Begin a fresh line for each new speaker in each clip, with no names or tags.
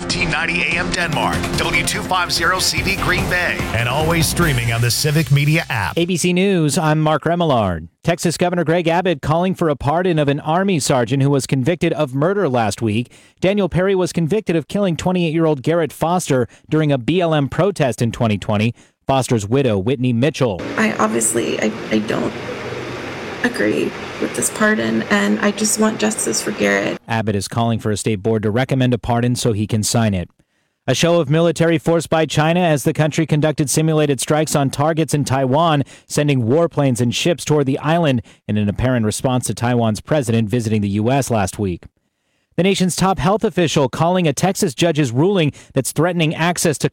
1590 AM Denmark, W250CV Green Bay, and always streaming on the Civic Media app.
ABC News, I'm Mark Remillard. Texas Governor Greg Abbott calling for a pardon of an Army sergeant who was convicted of murder last week. Daniel Perry was convicted of killing 28-year-old Garrett Foster during a BLM protest in 2020. Foster's widow, Whitney Mitchell.
I don't agree with this pardon, and I just want justice for Garrett.
Abbott is calling for a state board to recommend a pardon so he can sign it. A show of military force by China as the country conducted simulated strikes on targets in Taiwan, sending warplanes and ships toward the island in an apparent response to Taiwan's president visiting the U.S. last week. The nation's top health official calling a Texas judge's ruling that's threatening access to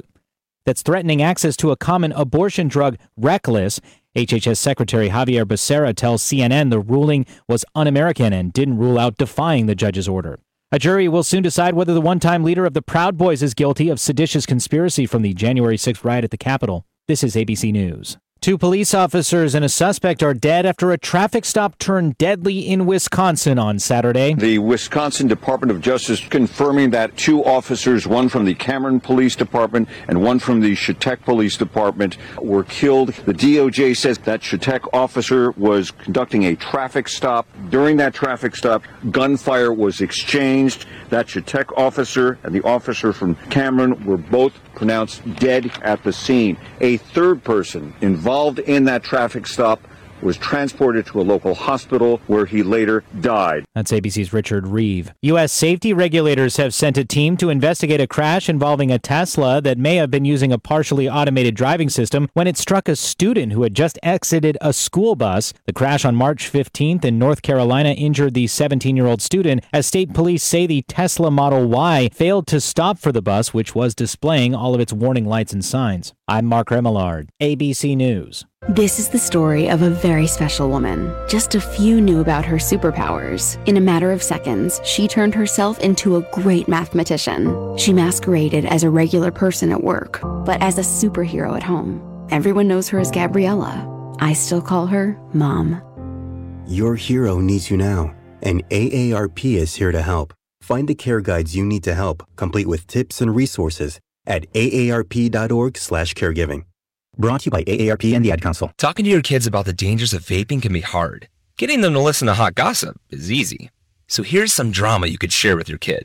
a common abortion drug reckless. HHS Secretary Javier Becerra tells CNN the ruling was un-American and didn't rule out defying the judge's order. A jury will soon decide whether the one-time leader of the Proud Boys is guilty of seditious conspiracy from the January 6th riot at the Capitol. This is ABC News. 2 police officers and a suspect are dead after a traffic stop turned deadly in Wisconsin on Saturday.
The Wisconsin Department of Justice confirming that 2 officers, one from the Cameron Police Department and one from the Chetek Police Department, were killed. The DOJ says that Chetek officer was conducting a traffic stop. During that traffic stop, gunfire was exchanged. That Chetek officer and the officer from Cameron were both pronounced dead at the scene. A third person involved in that traffic stop was transported to a local hospital where he later died.
That's ABC's Richard Reeve. U.S. safety regulators have sent a team to investigate a crash involving a Tesla that may have been using a partially automated driving system when it struck a student who had just exited a school bus. The crash on March 15th in North Carolina injured the 17-year-old student, as state police say the Tesla Model Y failed to stop for the bus, which was displaying all of its warning lights and signs. I'm Mark Remillard, ABC News.
This is the story of a very special woman. Just a few knew about her superpowers. In a matter of seconds, she turned herself into a great mathematician. She masqueraded as a regular person at work, but as a superhero at home. Everyone knows her as Gabriella. I still call her Mom.
Your hero needs you now, and AARP is here to help. Find the care guides you need to help, complete with tips and resources at aarp.org/caregiving. Brought to you by AARP and the Ad Council.
Talking to your kids about the dangers of vaping can be hard. Getting them to listen to hot gossip is easy. So here's some drama you could share with your kid.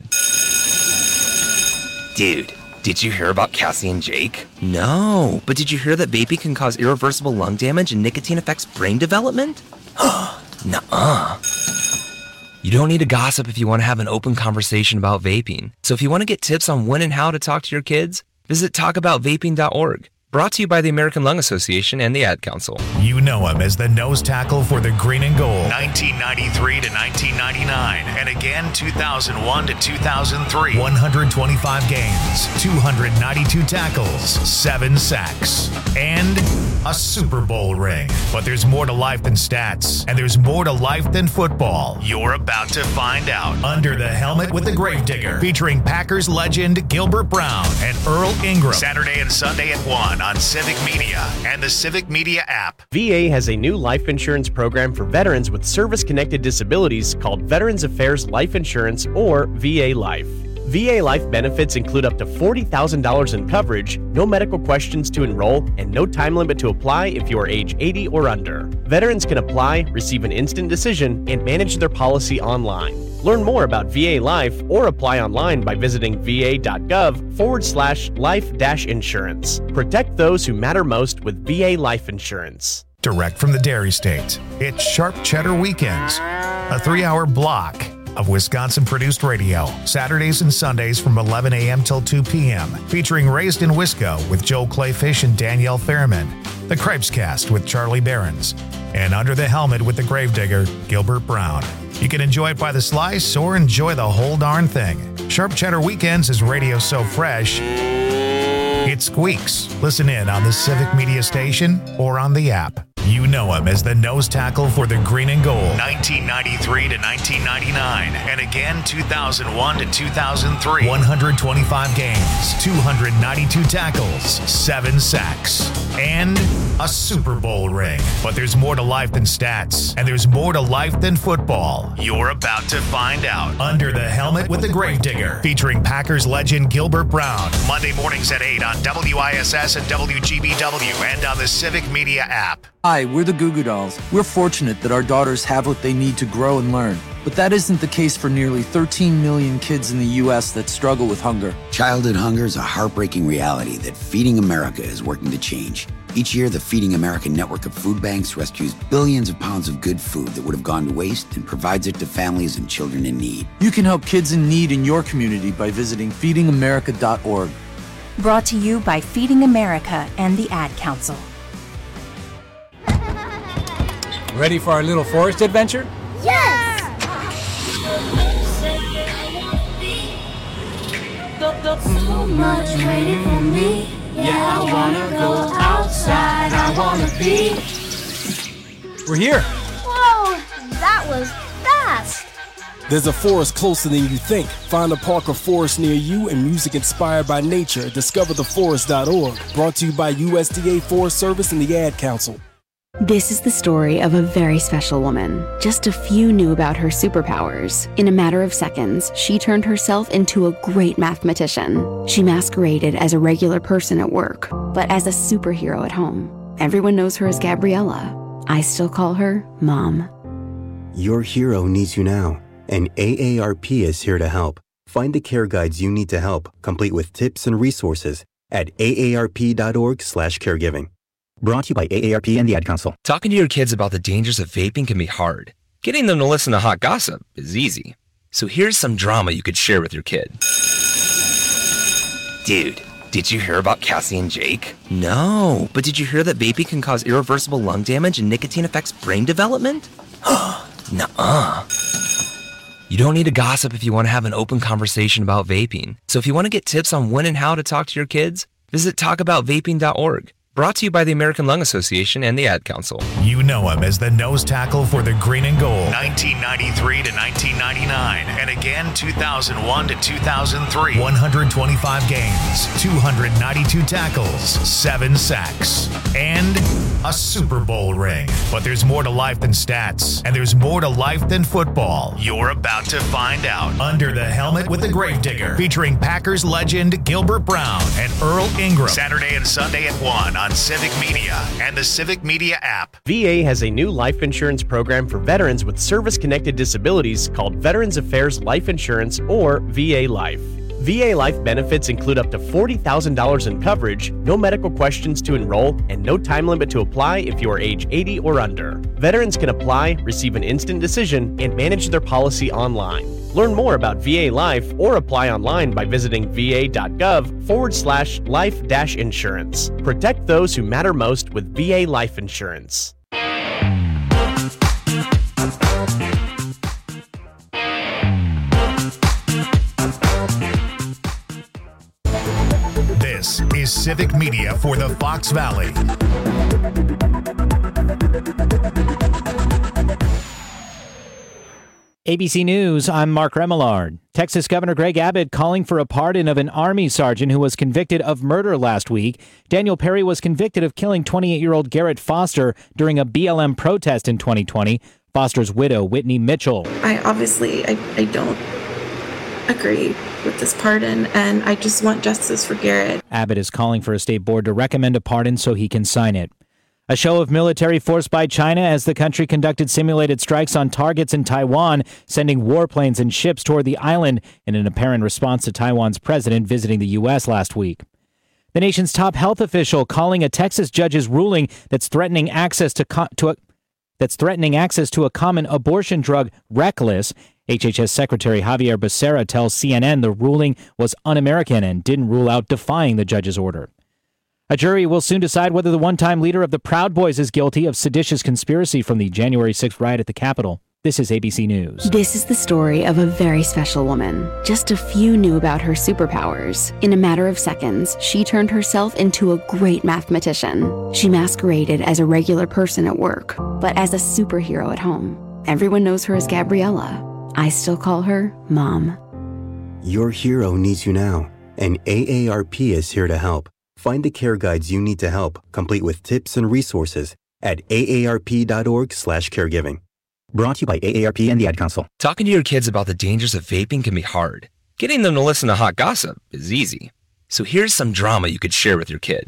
Dude, did you hear about Cassie and Jake? No, but did you hear that vaping can cause irreversible lung damage and nicotine affects brain development? Nuh-uh. You don't need to gossip if you want to have an open conversation about vaping. So if you want to get tips on when and how to talk to your kids, visit talkaboutvaping.org. Brought to you by the American Lung Association and the Ad Council.
You know him as the nose tackle for the Green and Gold, 1993 to 1999, and again 2001 to 2003. 125 games, 292 tackles, 7 sacks, and a Super Bowl ring. But there's more to life than stats, and there's more to life than football. You're about to find out. Under the Helmet with the Gravedigger, featuring Packers legend Gilbert Brown and Earl Ingram. Saturday and Sunday at 1 on Civic Media and the Civic Media app.
VA has a new life insurance program for veterans with service-connected disabilities called Veterans Affairs Life Insurance, or VA Life. VA Life benefits include up to $40,000 in coverage, no medical questions to enroll, and no time limit to apply if you are age 80 or under. Veterans can apply, receive an instant decision, and manage their policy online. Learn more about VA Life or apply online by visiting va.gov/life-insurance. Protect those who matter most with VA Life Insurance.
Direct from the Dairy State, it's Sharp Cheddar Weekends, a 3-hour block of Wisconsin-produced radio, Saturdays and Sundays from 11 a.m. till 2 p.m., featuring Raised in Wisco with Joel Clayfish and Danielle Fairman, The Cripescast with Charlie Behrens, and Under the Helmet with the Gravedigger, Gilbert Brown. You can enjoy it by the slice or enjoy the whole darn thing. Sharp Cheddar Weekends is radio so fresh, it squeaks. Listen in on the Civic Media station or on the app. You know him as the nose tackle for the Green and Gold, 1993 to 1999, and again 2001 to 2003. 125 games, 292 tackles, 7 sacks, and a Super Bowl ring. But there's more to life than stats, and there's more to life than football. You're about to find out. Under the Helmet with the Gravedigger, featuring Packers legend Gilbert Brown. Monday mornings at 8 on WISS and WGBW and on the Civic Media app.
Hi, we're the Goo Goo Dolls. We're fortunate that our daughters have what they need to grow and learn. But that isn't the case for nearly 13 million kids in the U.S. that struggle with hunger.
Childhood hunger is a heartbreaking reality that Feeding America is working to change. Each year, the Feeding America network of food banks rescues billions of pounds of good food that would have gone to waste and provides it to families and children in need.
You can help kids in need in your community by visiting feedingamerica.org.
Brought to you by Feeding America and the Ad Council.
Ready for our little forest adventure?
Yes! So much waiting for me. Yeah, I wanna go outside. I wanna be.
We're here.
Whoa, that was fast.
There's a forest closer than you think. Find a park or forest near you and music inspired by nature. DiscoverTheForest.org. Brought to you by USDA Forest Service and the Ad Council.
This is the story of a very special woman. Just a few knew about her superpowers. In a matter of seconds, she turned herself into a great mathematician. She masqueraded as a regular person at work, but as a superhero at home. Everyone knows her as Gabriella. I still call her Mom.
Your hero needs you now, and AARP is here to help. Find the care guides you need to help, complete with tips and resources at aarp.org/caregiving. Brought to you by AARP and the Ad Council.
Talking to your kids about the dangers of vaping can be hard. Getting them to listen to hot gossip is easy. So here's some drama you could share with your kid. Dude, did you hear about Cassie and Jake? No, but did you hear that vaping can cause irreversible lung damage and nicotine affects brain development? Nuh-uh. You don't need to gossip if you want to have an open conversation about vaping. So if you want to get tips on when and how to talk to your kids, visit talkaboutvaping.org. Brought to you by the American Lung Association and the Ad Council.
You know him as the nose tackle for the Green and Gold, 1993 to 1999, and again 2001 to 2003. 125 games, 292 tackles, 7 sacks, and a Super Bowl ring. But there's more to life than stats, and there's more to life than football. You're about to find out. Under the Helmet with the Gravedigger, featuring Packers legend Gilbert Brown and Earl Ingram. Saturday and Sunday at 1 on Civic Media and the Civic Media app.
VA has a new life insurance program for veterans with service-connected disabilities called Veterans Affairs Life Insurance, or VA Life. VA Life benefits include up to $40,000 in coverage, no medical questions to enroll, and no time limit to apply if you are age 80 or under. Veterans can apply, receive an instant decision, and manage their policy online. Learn more about VA Life or apply online by visiting va.gov/life-insurance. Protect those who matter most with VA Life Insurance.
This is Civic Media for the Fox Valley.
ABC News, I'm Mark Remillard. Texas Governor Greg Abbott calling for a pardon of an Army sergeant who was convicted of murder last week. Daniel Perry was convicted of killing 28-year-old Garrett Foster during a BLM protest in 2020. Foster's widow, Whitney Mitchell.
I don't agree with this pardon, and I just want justice for Garrett.
Abbott is calling for a state board to recommend a pardon so he can sign it. A show of military force by China as the country conducted simulated strikes on targets in Taiwan, sending warplanes and ships toward the island in an apparent response to Taiwan's president visiting the U.S. last week. The nation's top health official calling a Texas judge's ruling that's threatening access to a common abortion drug reckless. HHS Secretary Javier Becerra tells CNN the ruling was un-American and didn't rule out defying the judge's order. A jury will soon decide whether the one-time leader of the Proud Boys is guilty of seditious conspiracy from the January 6th riot at the Capitol. This is ABC News.
This is the story of a very special woman. Just a few knew about her superpowers. In a matter of seconds, she turned herself into a great mathematician. She masqueraded as a regular person at work, but as a superhero at home. Everyone knows her as Gabriella. I still call her Mom.
Your hero needs you now, and AARP is here to help. Find the care guides you need to help, complete with tips and resources at aarp.org/caregiving. Brought to you by AARP and the Ad Council.
Talking to your kids about the dangers of vaping can be hard. Getting them to listen to hot gossip is easy. So here's some drama you could share with your kid.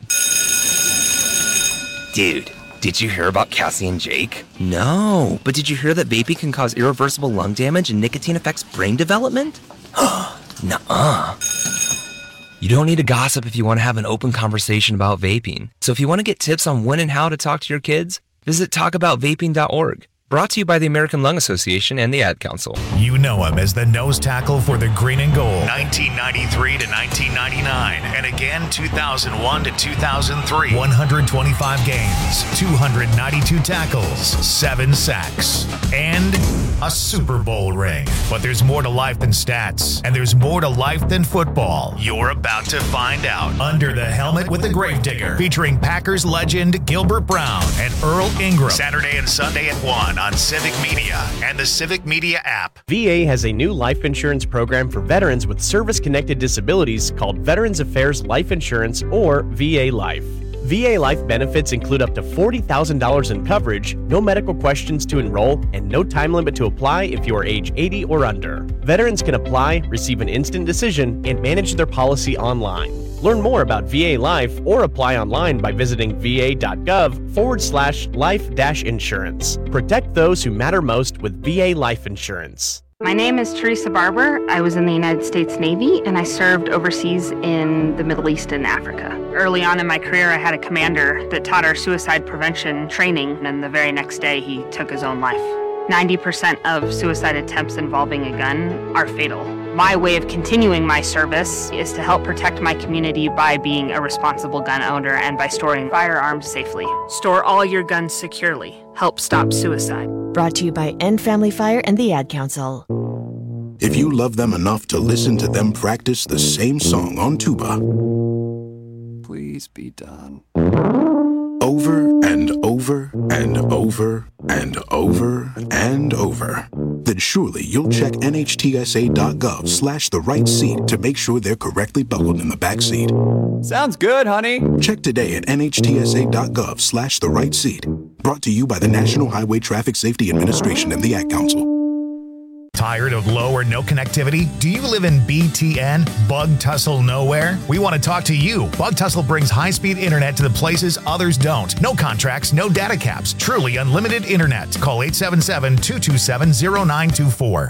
Dude, did you hear about Cassie and Jake? No, but did you hear that vaping can cause irreversible lung damage and nicotine affects brain development? Nuh-uh. You don't need to gossip if you want to have an open conversation about vaping. So if you want to get tips on when and how to talk to your kids, visit talkaboutvaping.org. Brought to you by the American Lung Association and the Ad Council.
You know him as the nose tackle for the Green and Gold, 1993 to 1999, and again 2001 to 2003. 125 games, 292 tackles, 7 sacks, and a Super Bowl ring. But there's more to life than stats, and there's more to life than football. You're about to find out. Under the Helmet with the Gravedigger, featuring Packers legend Gilbert Brown and Earl Ingram. Saturday and Sunday at 1 on Civic Media and the Civic Media app.
VA has a new life insurance program for veterans with service-connected disabilities called Veterans Affairs Life Insurance, or VA Life. VA Life benefits include up to $40,000 in coverage, no medical questions to enroll, and no time limit to apply if you are age 80 or under. Veterans can apply, receive an instant decision, and manage their policy online. Learn more about VA Life or apply online by visiting va.gov/life-insurance. Protect those who matter most with VA Life Insurance.
My name is Teresa Barber. I was in the United States Navy and I served overseas in the Middle East and Africa. Early on in my career, I had a commander that taught our suicide prevention training, and the very next day he took his own life. 90% of suicide attempts involving a gun are fatal. My way of continuing my service is to help protect my community by being a responsible gun owner and by storing firearms safely. Store all your guns securely. Help stop suicide.
Brought to you by End Family Fire and the Ad Council.
If you love them enough to listen to them practice the same song on tuba,
please be done.
Over and over and over and over and over, then surely you'll check NHTSA.gov/the right seat to make sure they're correctly buckled in the back seat.
Sounds good, honey.
Check today at NHTSA.gov/the right seat. Brought to you by the National Highway Traffic Safety Administration and the Ad Council.
Tired of low or no connectivity? Do you live in BTN? Bug Tussle Nowhere? We want to talk to you. Bug Tussle brings high-speed internet to the places others don't. No contracts, no data caps. Truly unlimited internet. Call 877-227-0924.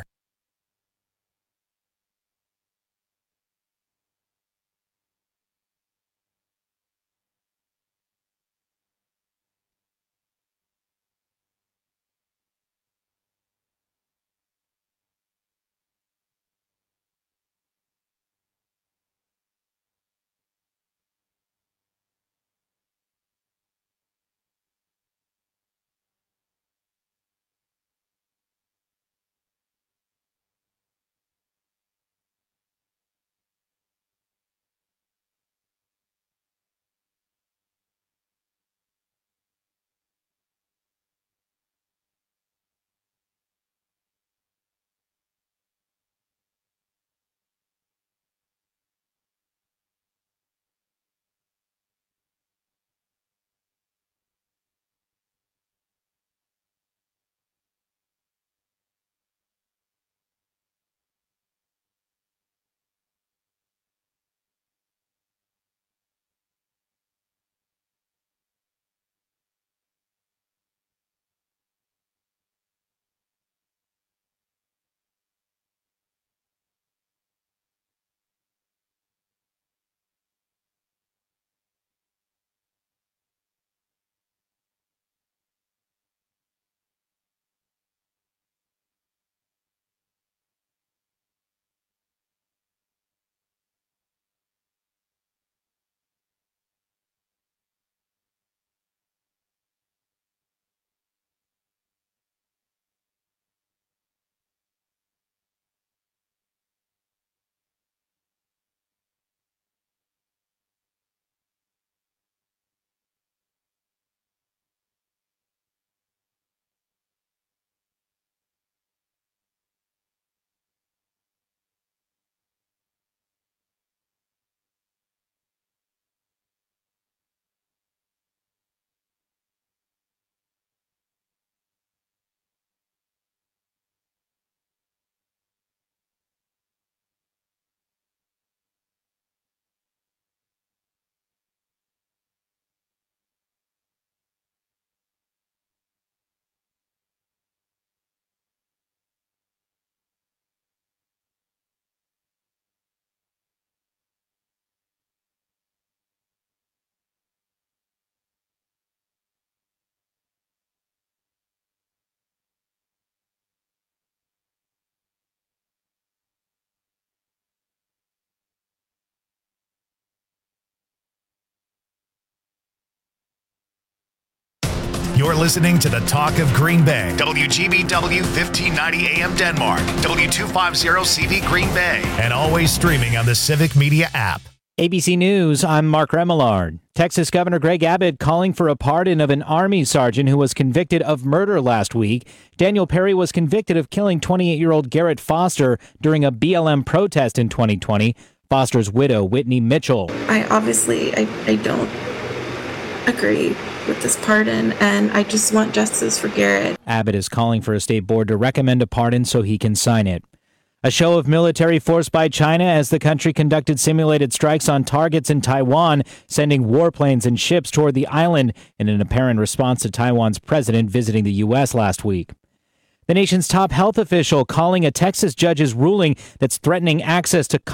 listening to the Talk of Green Bay, WGBW 1590 AM Denmark, W250CV Green Bay, and always streaming on the Civic Media app.
ABC News, I'm Mark Remillard. Texas Governor Greg Abbott calling for a pardon of an Army sergeant who was convicted of murder last week. Daniel Perry was convicted of killing 28-year-old Garrett Foster during a BLM protest in 2020. Foster's widow, Whitney Mitchell.
I don't agree with this pardon, and I just want justice for Garrett.
Abbott is calling for a state board to recommend a pardon so he can sign it. A show of military force by China as the country conducted simulated strikes on targets in Taiwan, sending warplanes and ships toward the island in an apparent response to Taiwan's president visiting the U.S. last week. The nation's top health official calling a Texas judge's ruling that's threatening access to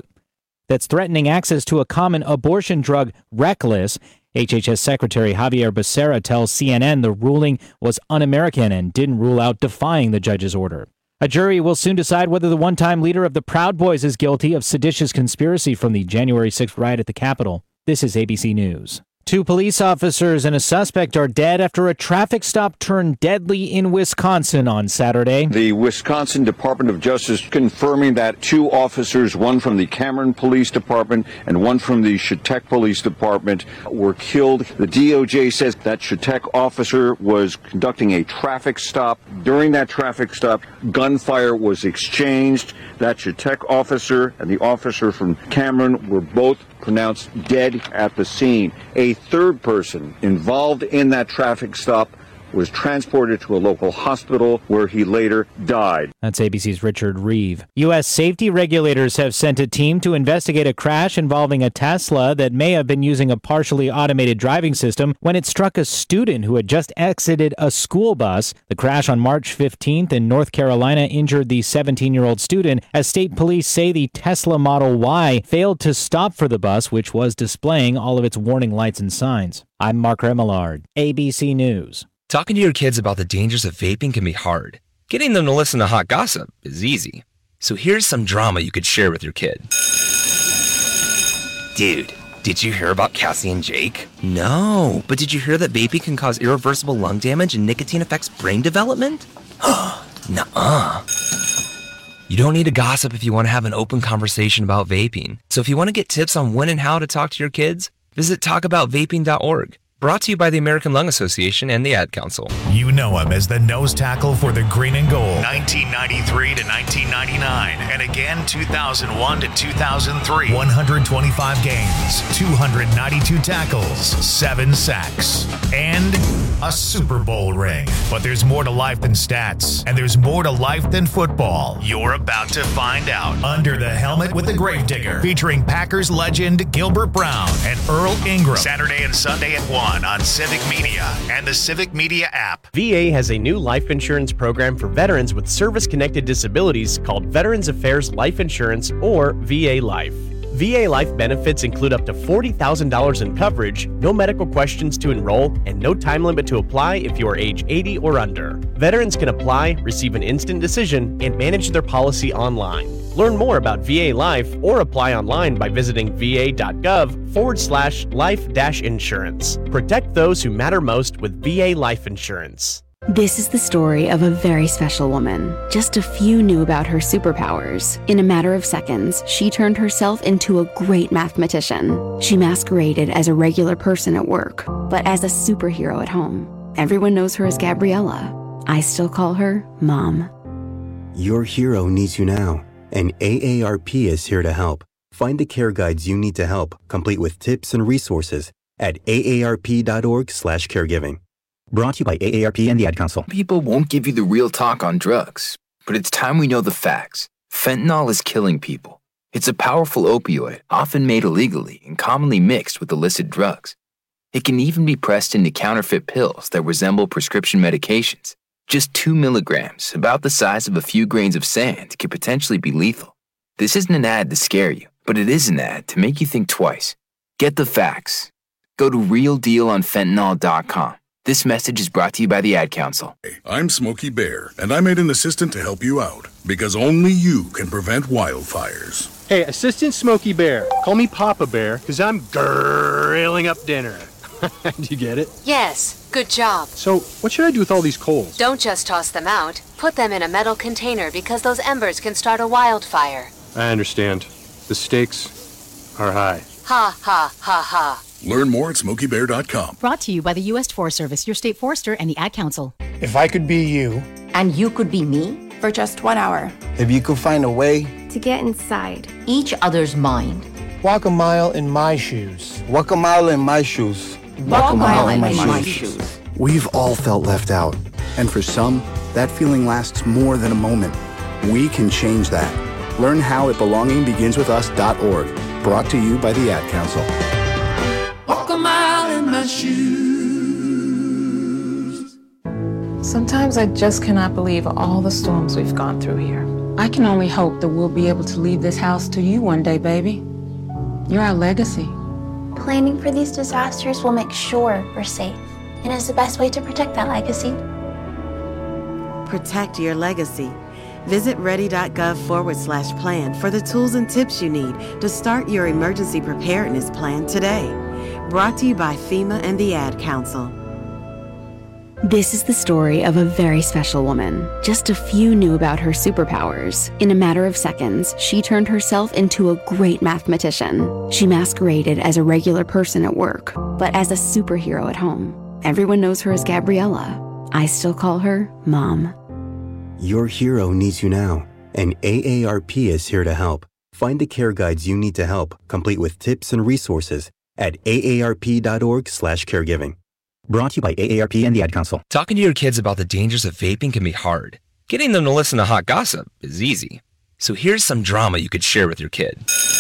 a common abortion drug reckless. HHS Secretary Javier Becerra tells CNN the ruling was un-American and didn't rule out defying the judge's order. A jury will soon decide whether the one-time leader of the Proud Boys is guilty of seditious conspiracy from the January 6th riot at the Capitol. This is ABC News. 2 police officers and a suspect are dead after a traffic stop turned deadly in Wisconsin on Saturday.
The Wisconsin Department of Justice confirming that 2 officers, one from the Cameron Police Department and one from the Chetek Police Department, were killed. The DOJ says that Chetek officer was conducting a traffic stop. During that traffic stop, gunfire was exchanged. That Chetek officer and the officer from Cameron were both pronounced dead at the scene. A third person involved in that traffic stop was transported to a local hospital where he later died.
That's ABC's Richard Reeve. U.S. safety regulators have sent a team to investigate a crash involving a Tesla that may have been using a partially automated driving system when it struck a student who had just exited a school bus. The crash on March 15th in North Carolina injured the 17-year-old student, as state police say the Tesla Model Y failed to stop for the bus, which was displaying all of its warning lights and signs. I'm Mark Remillard, ABC News.
Talking to your kids about the dangers of vaping can be hard. Getting them to listen to hot gossip is easy. So here's some drama you could share with your kid. Dude, did you hear about Cassie and Jake? No, but did you hear that vaping can cause irreversible lung damage and nicotine affects brain development? Nuh-uh. You don't need to gossip if you want to have an open conversation about vaping. So if you want to get tips on when and how to talk to your kids, visit talkaboutvaping.org. Brought to you by the American Lung Association and the Ad Council.
You know him as the nose tackle for the Green and Gold, 1993 to 1999, and again 2001 to 2003. 125 games, 292 tackles, 7 sacks, and a Super Bowl ring. But there's more to life than stats, and there's more to life than football. You're about to find out. Under the Helmet with the Gravedigger, featuring Packers legend Gilbert Brown and Earl Ingram. Saturday and Sunday at 1 on Civic Media and the Civic Media app.
VA has a new life insurance program for veterans with service-connected disabilities called Veterans Affairs Life Insurance, or VA Life. VA Life benefits include up to $40,000 in coverage, no medical questions to enroll, and no time limit to apply if you are age 80 or under. Veterans can apply, receive an instant decision, and manage their policy online. Learn more about VA Life or apply online by visiting va.gov/life-insurance. Protect those who matter most with VA Life Insurance.
This is the story of a very special woman. Just a few knew about her superpowers. In a matter of seconds, she turned herself into a great mathematician. She masqueraded as a regular person at work, but as a superhero at home. Everyone knows her as Gabriella. I still call her Mom.
Your hero needs you now, and AARP is here to help. Find the care guides you need to help, complete with tips and resources at aarp.org/caregiving. Brought to you by AARP and the Ad Council.
People won't give you the real talk on drugs, but it's time we know the facts. Fentanyl is killing people. It's a powerful opioid, often made illegally and commonly mixed with illicit drugs. It can even be pressed into counterfeit pills that resemble prescription medications. Just 2 milligrams, about the size of a few grains of sand, could potentially be lethal. This isn't an ad to scare you, but it is an ad to make you think twice. Get the facts. Go to realdealonfentanyl.com. This message is brought to you by the Ad Council.
I'm Smokey Bear, and I made an assistant to help you out, because only you can prevent wildfires.
Hey, Assistant Smokey Bear, call me Papa Bear, because I'm grilling up dinner.
Did you get it?
Yes, good job.
So, what should I do with all these coals?
Don't just toss them out. Put them in a metal container because those embers can start a wildfire.
I understand. The stakes are high.
Ha, ha, ha, ha.
Learn more at SmokeyBear.com.
Brought to you by the U.S. Forest Service, your state forester, and the Ad Council.
If I could be you.
And you could be me?
For just 1 hour.
If you could find a way.
To get inside.
Each other's mind.
Walk a mile in my shoes. Walk a mile in my shoes.
Walk a mile in my shoes.
We've all felt left out. And for some, that feeling lasts more than a moment. We can change that. Learn how at belongingbeginswithus.org. Brought to you by the Ad Council.
Walk a mile in my shoes.
Sometimes I just cannot believe all the storms we've gone through here. I can only hope that we'll be able to leave this house to you one day, baby. You're our legacy.
Planning for these disasters will make sure we're safe, and is the best way to protect that legacy.
Protect your legacy. Visit ready.gov/plan for the tools and tips you need to start your emergency preparedness plan today. Brought to you by FEMA and the Ad Council.
This is the story of a very special woman. Just a few knew about her superpowers. In a matter of seconds, she turned herself into a great mathematician. She masqueraded as a regular person at work, but as a superhero at home. Everyone knows her as Gabriella. I still call her Mom.
Your hero needs you now, and AARP is here to help. Find the care guides you need to help, complete with tips and resources at aarp.org/caregiving. Brought to you by AARP and the Ad Council.
Talking to your kids about the dangers of vaping can be hard. Getting them to listen to hot gossip is easy. So here's some drama you could share with your kid.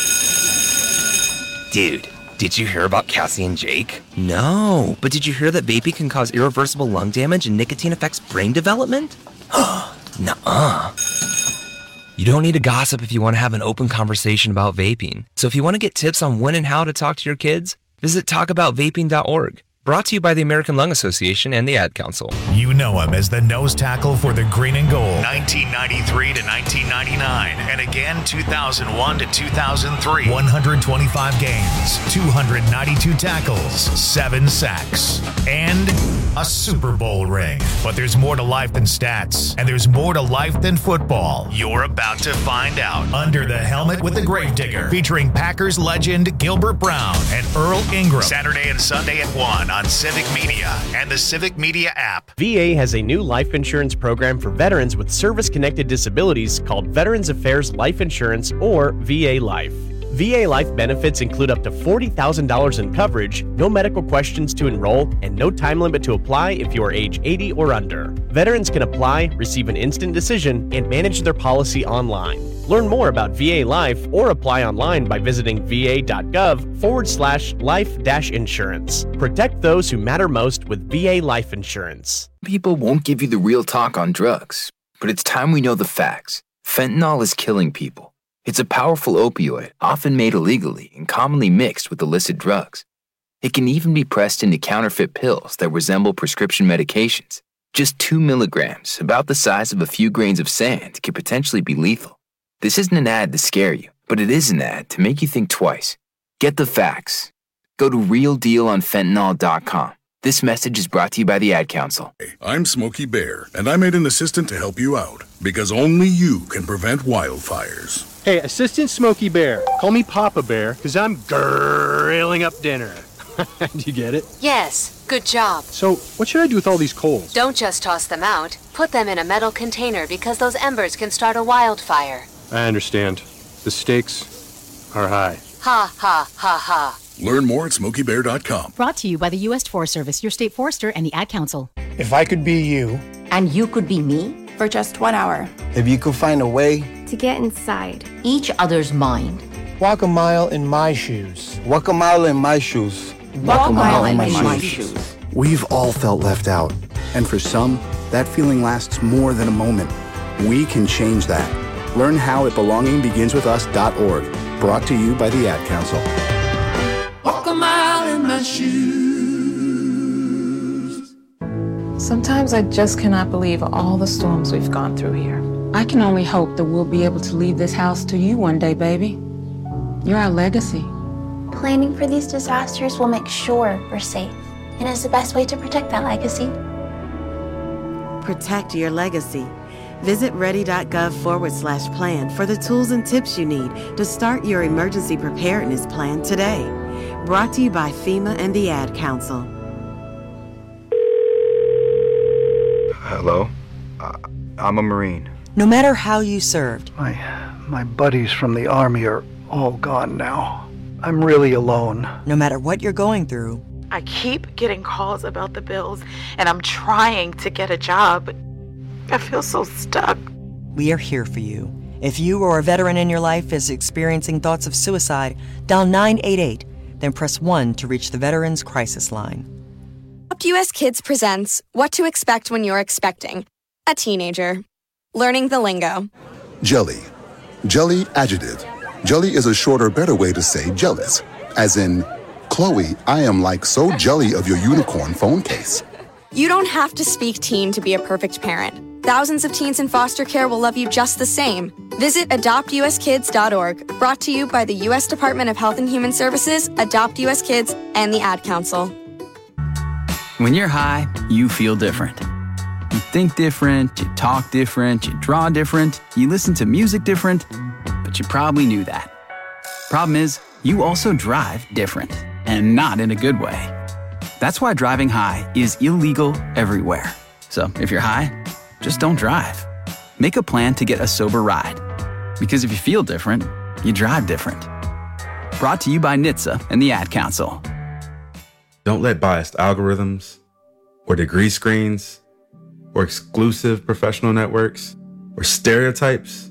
Dude, did you hear about Cassie and Jake? No, but did you hear that vaping can cause irreversible lung damage and nicotine affects brain development? Nuh-uh. You don't need to gossip if you want to have an open conversation about vaping. So if you want to get tips on when and how to talk to your kids, visit talkaboutvaping.org. Brought to you by the American Lung Association and the Ad Council.
You know him as the nose tackle for the Green and Gold, 1993 to 1999, and again 2001 to 2003. 125 games, 292 tackles, 7 sacks, and a Super Bowl ring. But there's more to life than stats, and there's more to life than football. You're about to find out. Under the Helmet with the Gravedigger, featuring Packers legend Gilbert Brown and Earl Ingram. Saturday and Sunday at 1 on Civic Media and the Civic Media app.
VA has a new life insurance program for veterans with service-connected disabilities called Veterans Affairs Life Insurance, or VA Life. VA Life benefits include up to $40,000 in coverage, no medical questions to enroll, and no time limit to apply if you are age 80 or under. Veterans can apply, receive an instant decision, and manage their policy online. Learn more about VA Life or apply online by visiting va.gov/life-insurance. Protect those who matter most with VA Life Insurance.
People won't give you the real talk on drugs, but it's time we know the facts. Fentanyl is killing people. It's a powerful opioid, often made illegally and commonly mixed with illicit drugs. It can even be pressed into counterfeit pills that resemble prescription medications. Just 2 milligrams, about the size of a few grains of sand, can potentially be lethal. This isn't an ad to scare you, but it is an ad to make you think twice. Get the facts. Go to realdealonfentanyl.com. This message is brought to you by the Ad Council.
I'm Smokey Bear, and I made an assistant to help you out, because only you can prevent wildfires.
Hey, Assistant Smokey Bear. Call me Papa Bear, because I'm grilling up dinner. Do you get it?
Yes, good job.
So, what should I do with all these coals?
Don't just toss them out. Put them in a metal container because those embers can start a wildfire.
I understand. The stakes are high.
Ha, ha, ha, ha.
Learn more at SmokeyBear.com.
Brought to you by the U.S. Forest Service, your state forester, and the Ad Council.
If I could be you.
And you could be me?
For just 1 hour.
If you could find a way.
To get inside.
Each other's mind.
Walk a mile in my shoes. Walk a mile in my shoes.
Walk a mile in my shoes.
We've all felt left out. And for some, that feeling lasts more than a moment. We can change that. Learn how at belongingbeginswithus.org. Brought to you by the Ad Council.
Walk a mile in my shoes.
Sometimes I just cannot believe all the storms we've gone through here. I can only hope that we'll be able to leave this house to you one day, baby. You're our legacy.
Planning for these disasters will make sure we're safe, and is the best way to protect that legacy.
Protect your legacy. Visit ready.gov/plan for the tools and tips you need to start your emergency preparedness plan today. Brought to you by FEMA and the Ad Council.
Hello? I'm a Marine.
No matter how you served.
My buddies from the Army are all gone now. I'm really alone.
No matter what you're going through.
I keep getting calls about the bills, and I'm trying to get a job, but I feel so stuck.
We are here for you. If you or a veteran in your life is experiencing thoughts of suicide, dial 988, then press 1 to reach the Veterans Crisis Line.
Adopt US Kids presents What to Expect When You're Expecting a Teenager. Learning the lingo.
Jelly. Jelly adjective. Jelly is a shorter, better way to say jealous. As in, Chloe, I am like so jelly of your unicorn phone case.
You don't have to speak teen to be a perfect parent. Thousands of teens in foster care will love you just the same. Visit adoptuskids.org, brought to you by the U.S. Department of Health and Human Services, Adopt US Kids, and the Ad Council.
When you're high, you feel different. You think different, you talk different, you draw different, you listen to music different, but you probably knew that. Problem is, you also drive different, and not in a good way. That's why driving high is illegal everywhere. So if you're high, just don't drive. Make a plan to get a sober ride. Because if you feel different, you drive different. Brought to you by NHTSA and the Ad Council.
Don't let biased algorithms, or degree screens, or exclusive professional networks, or stereotypes.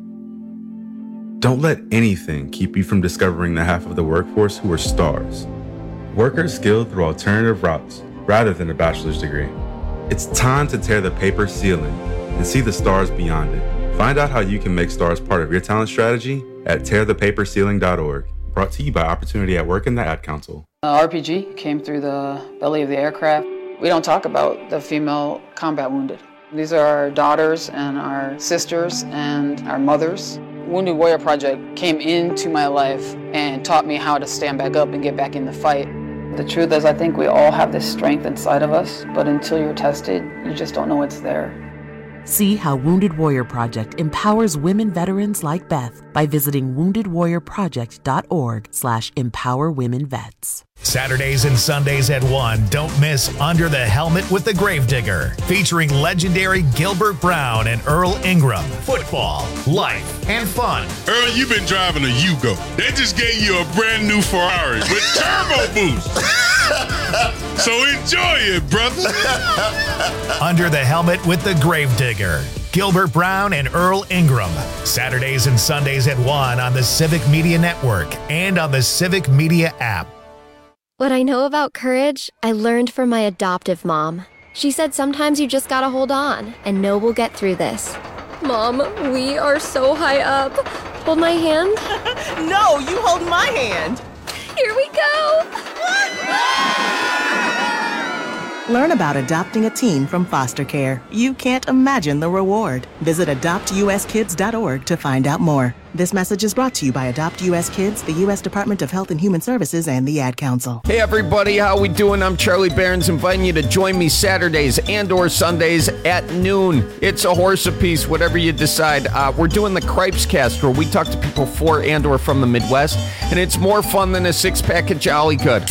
Don't let anything keep you from discovering the half of the workforce who are stars. Workers skilled through alternative routes rather than a bachelor's degree. It's time to tear the paper ceiling and see the stars beyond it. Find out how you can make stars part of your talent strategy at tearthepaperceiling.org. Brought to you by Opportunity at Work and the Ad Council.
RPG came through the belly of the aircraft. We don't talk about the female combat wounded. These are our daughters and our sisters and our mothers. Wounded Warrior Project came into my life and taught me how to stand back up and get back in the fight. The truth is, I think we all have this strength inside of us, but until you're tested, you just don't know it's there.
See how Wounded Warrior Project empowers women veterans like Beth by visiting woundedwarriorproject.org/empowerwomenvets.
Saturdays and Sundays at 1, don't miss Under the Helmet with the Gravedigger, featuring legendary Gilbert Brown and Earl Ingram. Football, life, and fun.
Earl, you've been driving a Yugo. They just gave you a brand new Ferrari with turbo boost. So enjoy it, brother.
Under the Helmet with the Gravedigger. Gilbert Brown and Earl Ingram. Saturdays and Sundays at 1 on the Civic Media Network and on the Civic Media app.
What I know about courage, I learned from my adoptive mom. She said sometimes you just gotta hold on and know we'll get through this. Mom, we are so high up. Hold my hand.
No, you hold my hand.
Here we go.
Learn about adopting a teen from foster care. You can't imagine the reward. Visit adoptuskids.org to find out more. This message is brought to you by Adopt US Kids, the U.S. Department of Health and Human Services, and the Ad Council.
Hey everybody, how we doing? I'm Charlie Behrens, inviting you to join me Saturdays and or Sundays at noon. It's a horse apiece, whatever you decide. We're doing the Cripes Cast, where we talk to people for and or from the Midwest, and it's more fun than a six-pack of Jolly Good.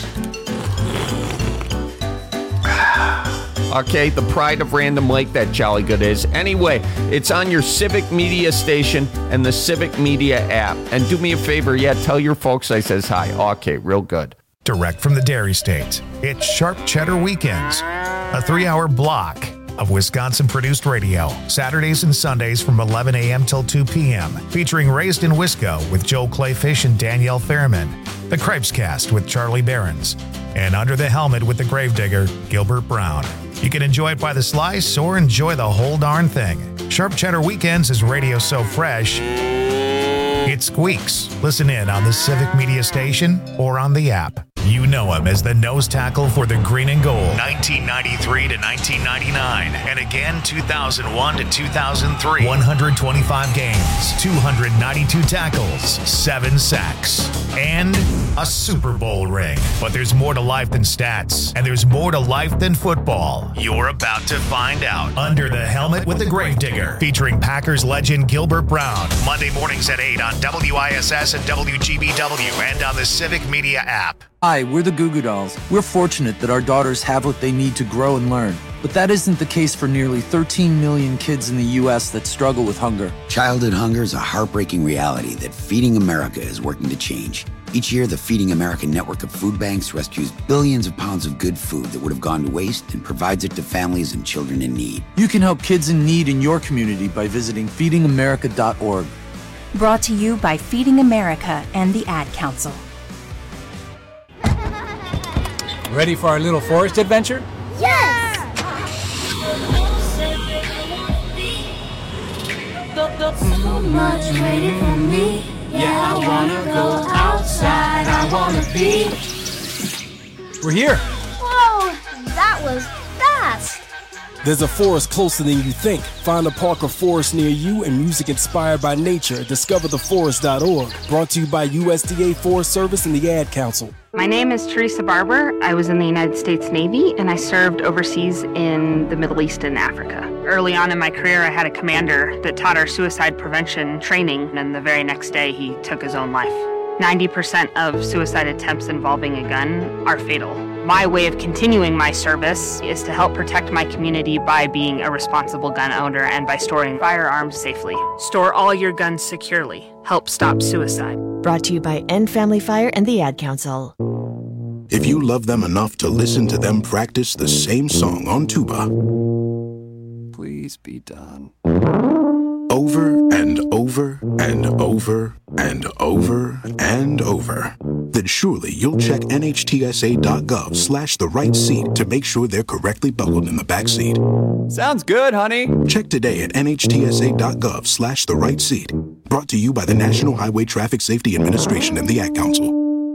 Okay, the pride of Random Lake, that Jolly Good is. Anyway, it's on your Civic Media station and the Civic Media app. And do me a favor, tell your folks I says hi. Okay, real good.
Direct from the Dairy State, it's Sharp Cheddar Weekends, a 3-hour block of Wisconsin-produced radio, Saturdays and Sundays from 11 a.m. till 2 p.m., featuring Raised in Wisco with Joel Clayfish and Danielle Fairman, the Cripes Cast with Charlie Behrens, and Under the Helmet with the Gravedigger, Gilbert Brown. You can enjoy it by the slice or enjoy the whole darn thing. Sharp Cheddar Weekends is radio so fresh, it squeaks. Listen in on the Civic Media station or on the app. You know him as the nose tackle for the Green and Gold, 1993 to 1999, and again 2001 to 2003. 125 games, 292 tackles, 7 sacks, and a Super Bowl ring. But there's more to life than stats, and there's more to life than football. You're about to find out. Under the Helmet with the Gravedigger, featuring Packers legend Gilbert Brown. Monday mornings at 8 on WISS and WGBW and on the Civic Media app.
Hi, we're the Goo Goo Dolls. We're fortunate that our daughters have what they need to grow and learn. But that isn't the case for nearly 13 million kids in the U.S. that struggle with hunger.
Childhood hunger is a heartbreaking reality that Feeding America is working to change. Each year, the Feeding America network of food banks rescues billions of pounds of good food that would have gone to waste and provides it to families and children in need.
You can help kids in need in your community by visiting feedingamerica.org.
Brought to you by Feeding America and the Ad Council.
Ready for our little forest adventure?
Yes! So much waiting for me. Yeah, I wanna go outside. I wanna be.
We're here.
Whoa, that was fast.
There's a forest closer than you think. Find a park or forest near you and music inspired by nature. DiscoverTheForest.org. Brought to you by USDA Forest Service and the Ad Council.
My name is Teresa Barber. I was in the United States Navy and I served overseas in the Middle East and Africa. Early on in my career, I had a commander that taught our suicide prevention training, and the very next day he took his own life. 90% of suicide attempts involving a gun are fatal. My way of continuing my service is to help protect my community by being a responsible gun owner and by storing firearms safely. Store all your guns securely. Help stop suicide.
Brought to you by End Family Fire and the Ad Council.
If you love them enough to listen to them practice the same song on tuba,
please be done.
Over and over and over and over and over, then surely you'll check NHTSA.gov/the right seat to make sure they're correctly buckled in the back seat.
Sounds good, honey.
Check today at NHTSA.gov/the right seat. Brought to you by the National Highway Traffic Safety Administration and the Ad Council.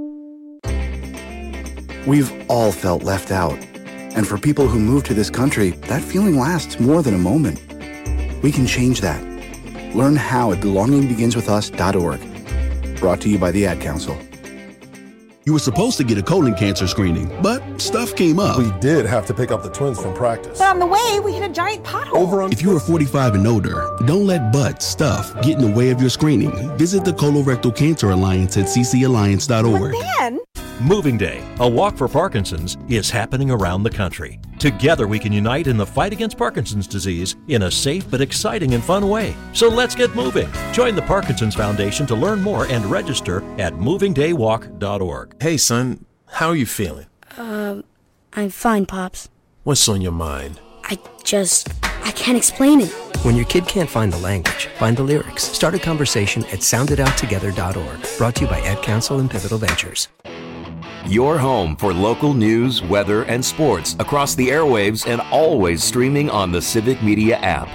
We've all felt left out. And for people who move to this country, that feeling lasts more than a moment. We can change that. Learn how at belongingbeginswithus.org. Brought to you by the Ad Council.
You were supposed to get a colon cancer screening, but stuff came up.
We did have to pick up the twins from practice.
But on the way, we hit a giant pothole.
If you are 45 and older, don't let stuff get in the way of your screening. Visit the Colorectal Cancer Alliance at ccalliance.org.
But then...
Moving Day, a walk for Parkinson's, is happening around the country. Together we can unite in the fight against Parkinson's disease in a safe but exciting and fun way. So let's get moving. Join the Parkinson's Foundation to learn more and register at movingdaywalk.org.
Hey son, how are you feeling?
I'm fine, Pops.
What's on your mind?
I can't explain it.
When your kid can't find the language, find the lyrics. Start a conversation at sounditouttogether.org. Brought to you by Ad Council and Pivotal Ventures.
Your home for local news, weather, and sports across the airwaves and always streaming on the Civic Media app.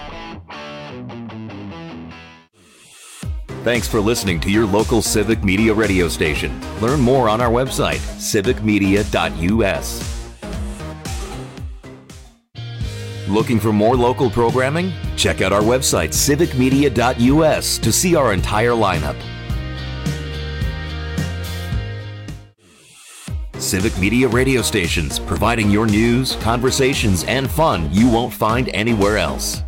Thanks for listening to your local Civic Media radio station. Learn more on our website, civicmedia.us. Looking for more local programming? Check out our website, civicmedia.us, to see our entire lineup. Civic Media radio stations, providing your news, conversations, and fun you won't find anywhere else.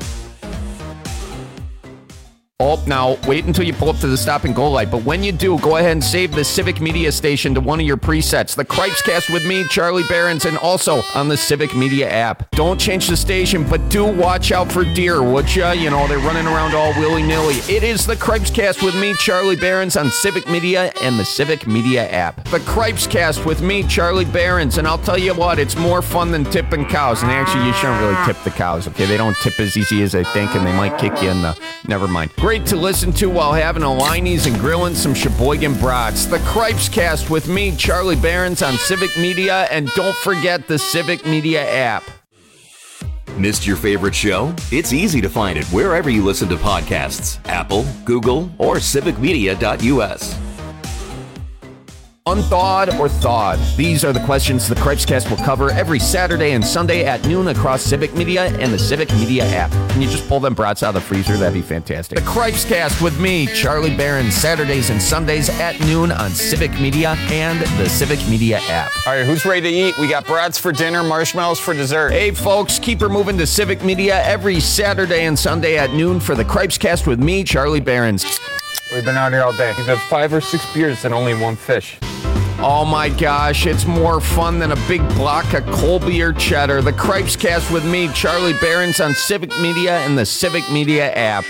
Oh, now, wait until you pull up to the stop and go light. But when you do, go ahead and save the Civic Media station to one of your presets. The Cripescast with me, Charlie Behrens, and also on the Civic Media app. Don't change the station, but do watch out for deer, would ya? You know, they're running around all willy-nilly. It is the Cripescast with me, Charlie Behrens, on Civic Media and the Civic Media app. The Cripescast with me, Charlie Behrens, and I'll tell you what, it's more fun than tipping cows. And actually, you shouldn't really tip the cows, okay? They don't tip as easy as they think, and they might kick you in the... Never mind. Great to listen to while having a Liney's and grilling some Sheboygan brats. The Cripescast with me, Charlie Behrens, on Civic Media, and don't forget the Civic Media app.
Missed your favorite show? It's easy to find it wherever you listen to podcasts. Apple, Google, or civicmedia.us.
Unthawed or thawed? These are the questions the Cripescast will cover every Saturday and Sunday at noon across Civic Media and the Civic Media app. Can you just pull them brats out of the freezer? That'd be fantastic. The Cripescast with me, Charlie Barron, Saturdays and Sundays at noon on Civic Media and the Civic Media app.
All right, who's ready to eat? We got brats for dinner, marshmallows for dessert.
Hey, folks, keep her moving to Civic Media every Saturday and Sunday at noon for the Cripescast with me, Charlie Barron.
We've been out here all day. We've had 5 or 6 beers and only 1 fish.
Oh my gosh, it's more fun than a big block of Colby or cheddar. The Cripescast with me, Charlie Barron's on Civic Media and the Civic Media app.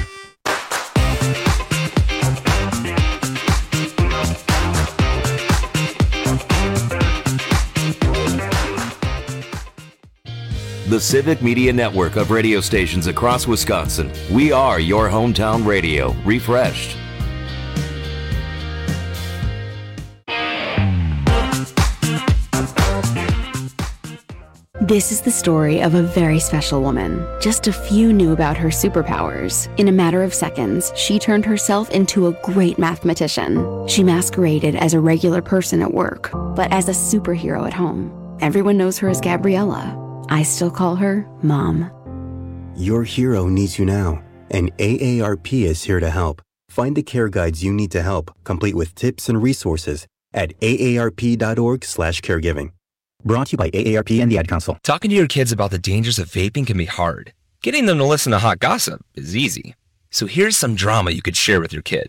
The Civic Media Network of radio stations across Wisconsin. We are your hometown radio, refreshed.
This is the story of a very special woman. Just a few knew about her superpowers. In a matter of seconds, she turned herself into a great mathematician. She masqueraded as a regular person at work, but as a superhero at home. Everyone knows her as Gabriella. I still call her Mom.
Your hero needs you now, and AARP is here to help. Find the care guides you need to help, complete with tips and resources at aarp.org/caregiving.
Brought to you by AARP and the Ad Council.
Talking to your kids about the dangers of vaping can be hard. Getting them to listen to hot gossip is easy. So here's some drama you could share with your kid.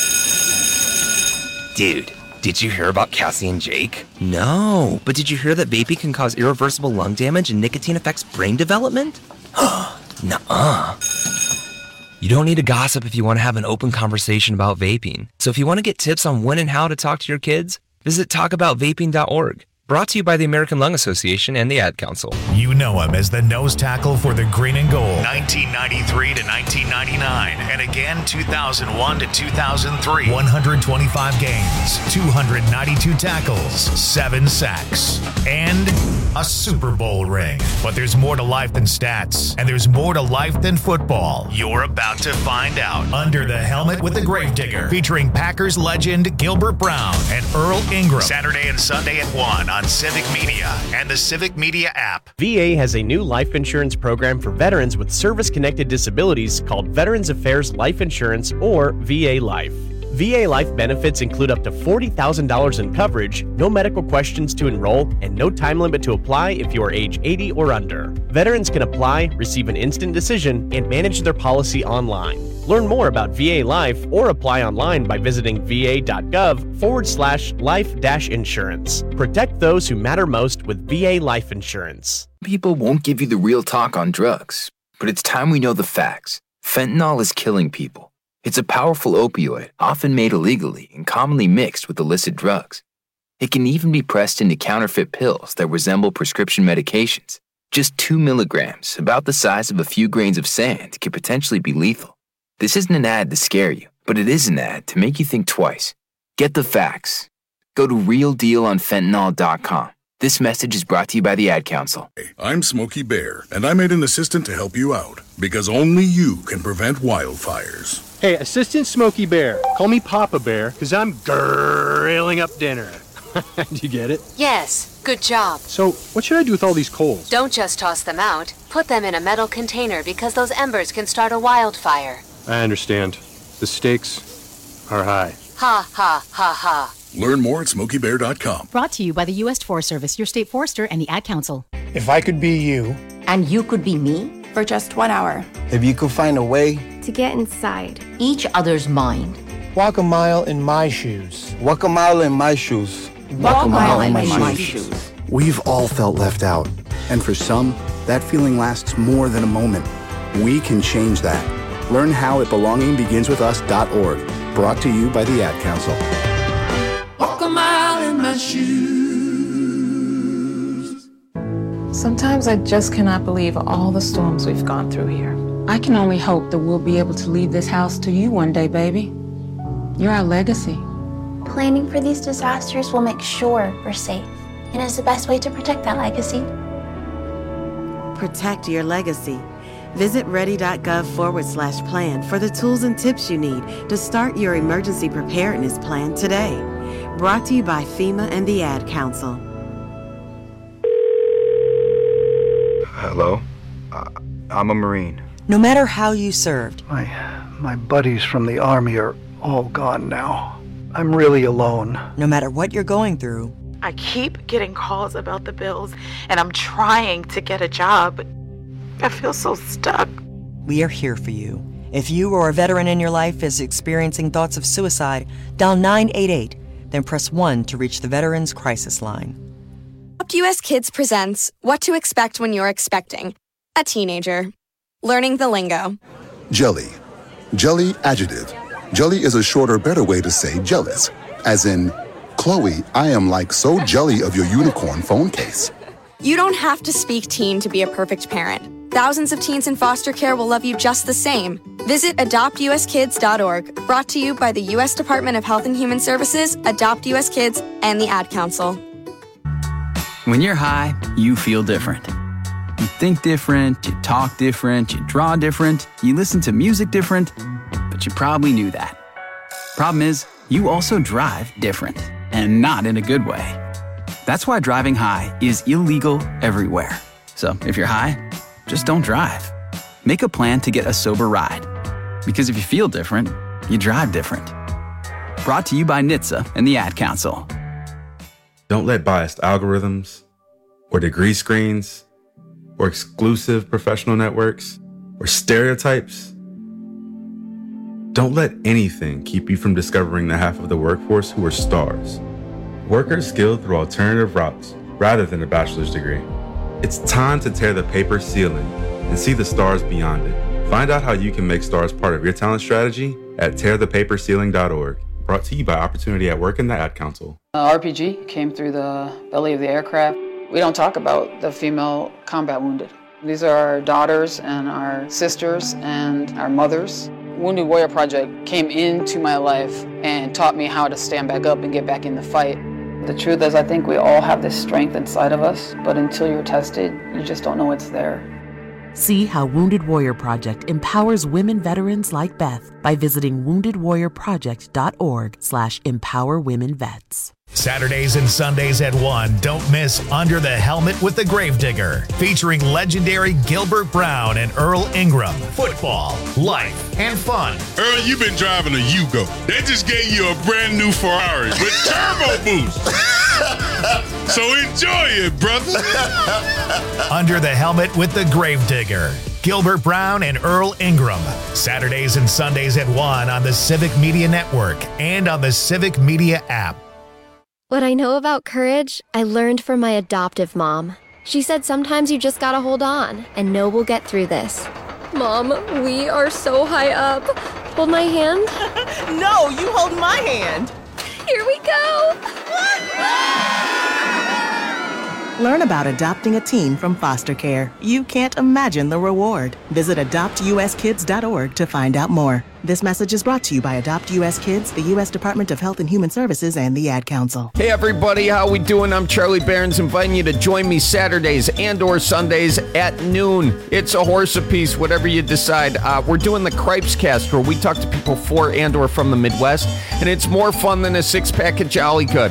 Dude, did you hear about Cassie and Jake? No, but did you hear that vaping can cause irreversible lung damage and nicotine affects brain development? Nuh-uh. You don't need to gossip if you want to have an open conversation about vaping. So if you want to get tips on when and how to talk to your kids, visit talkaboutvaping.org. Brought to you by the American Lung Association and the Ad Council.
You know him as the nose tackle for the Green and Gold, 1993 to 1999, and again 2001 to 2003. 125 games, 292 tackles, 7 sacks, and a Super Bowl ring. But there's more to life than stats, and there's more to life than football. You're about to find out. Under the Helmet with the Gravedigger, featuring Packers legend Gilbert Brown and Earl Ingram. Saturday and Sunday at 1 on Civic Media and the Civic Media app.
VA has a new life insurance program for veterans with service-connected disabilities called Veterans Affairs Life Insurance, or VA Life. VA Life benefits include up to $40,000 in coverage, no medical questions to enroll, and no time limit to apply if you are age 80 or under. Veterans can apply, receive an instant decision, and manage their policy online. Learn more about VA Life or apply online by visiting va.gov/life-insurance. Protect those who matter most with VA Life Insurance.
People won't give you the real talk on drugs, but it's time we know the facts. Fentanyl is killing people. It's a powerful opioid, often made illegally and commonly mixed with illicit drugs. It can even be pressed into counterfeit pills that resemble prescription medications. Just 2 milligrams, about the size of a few grains of sand, could potentially be lethal. This isn't an ad to scare you, but it is an ad to make you think twice. Get the facts. Go to realdealonfentanyl.com. This message is brought to you by the Ad Council.
I'm Smokey Bear, and I made an assistant to help you out, because only you can prevent wildfires.
Hey, Assistant Smokey Bear. Call me Papa Bear, because I'm grilling up dinner. Do you get it?
Yes, good job.
So, what should I do with all these coals?
Don't just toss them out. Put them in a metal container because those embers can start a wildfire.
I understand. The stakes are high.
Ha, ha, ha, ha.
Learn more at SmokeyBear.com.
Brought to you by the U.S. Forest Service, your state forester, and the Ad Council.
If I could be you.
And you could be me? For just 1 hour.
If you could find a way.
To get inside
each other's mind.
Walk a mile in my shoes. Walk a mile in my shoes.
Walk a mile in my shoes.
We've all felt left out. And for some, that feeling lasts more than a moment. We can change that. Learn how at belongingbeginswithus.org. Brought to you by the Ad Council.
Walk a mile in my shoes.
Sometimes I just cannot believe all the storms we've gone through here. I can only hope that we'll be able to leave this house to you one day, baby. You're our legacy.
Planning for these disasters will make sure we're safe, and is the best way to protect that legacy.
Protect your legacy. Visit ready.gov/plan for the tools and tips you need to start your emergency preparedness plan today. Brought to you by FEMA and the Ad Council.
Hello? I'm a Marine.
No matter how you served.
My buddies from the Army are all gone now. I'm really alone.
No matter what you're going through.
I keep getting calls about the bills, and I'm trying to get a job, but I feel so stuck.
We are here for you. If you or a veteran in your life is experiencing thoughts of suicide, dial 988, then press 1 to reach the Veterans Crisis Line.
Adopt US Kids presents What to Expect When You're Expecting a Teenager. Learning the lingo.
Jelly. Jelly adjective. Jelly is a shorter, better way to say jealous. As in, Chloe, I am like so jelly of your unicorn phone case.
You don't have to speak teen to be a perfect parent. Thousands of teens in foster care will love you just the same. Visit adoptuskids.org, brought to you by the U.S. Department of Health and Human Services, Adopt U.S. Kids, and the Ad Council.
When you're high, you feel different. You think different, you talk different, you draw different, you listen to music different, but you probably knew that. Problem is, you also drive different, and not in a good way. That's why driving high is illegal everywhere. So if you're high, just don't drive. Make a plan to get a sober ride. Because if you feel different, you drive different. Brought to you by NHTSA and the Ad Council.
Don't let biased algorithms, or degree screens, or exclusive professional networks, or stereotypes. Don't let anything keep you from discovering the half of the workforce who are stars. Workers skilled through alternative routes rather than a bachelor's degree. It's time to tear the paper ceiling and see the stars beyond it. Find out how you can make stars part of your talent strategy at tearthepaperceiling.org. Brought to you by Opportunity at Work and the Ad Council.
RPG came through the belly of the aircraft. We don't talk about the female combat wounded. These are our daughters and our sisters and our mothers. Wounded Warrior Project came into my life and taught me how to stand back up and get back in the fight. The truth is, I think we all have this strength inside of us, but until you're tested, you just don't know it's there.
See how Wounded Warrior Project empowers women veterans like Beth by visiting woundedwarriorproject.org/empowerwomenvets.
Saturdays and Sundays at 1, don't miss Under the Helmet with the Gravedigger, featuring legendary Gilbert Brown and Earl Ingram. Football, life, and fun.
Earl, you've been driving a Yugo. They just gave you a brand new Ferrari with turbo boost. So enjoy it, brother.
Under the Helmet with the Gravedigger. Gilbert Brown and Earl Ingram. Saturdays and Sundays at 1 on the Civic Media Network and on the Civic Media app.
What I know about courage, I learned from my adoptive mom. She said sometimes you just gotta hold on and know we'll get through this. Mom, we are so high up. Hold my hand.
No, you hold my hand.
Here we go.
Learn about adopting a teen from foster care. You can't imagine the reward. Visit adoptuskids.org to find out more. This message is brought to you by Adopt U.S. Kids, the U.S. Department of Health and Human Services, and the Ad Council.
Hey everybody, how we doing? I'm Charlie Behrens, inviting you to join me Saturdays and or Sundays at noon. It's a horse apiece, whatever you decide. We're doing the Cripes Cast, where we talk to people for and or from the Midwest, and it's more fun than a six-pack of Jolly Good.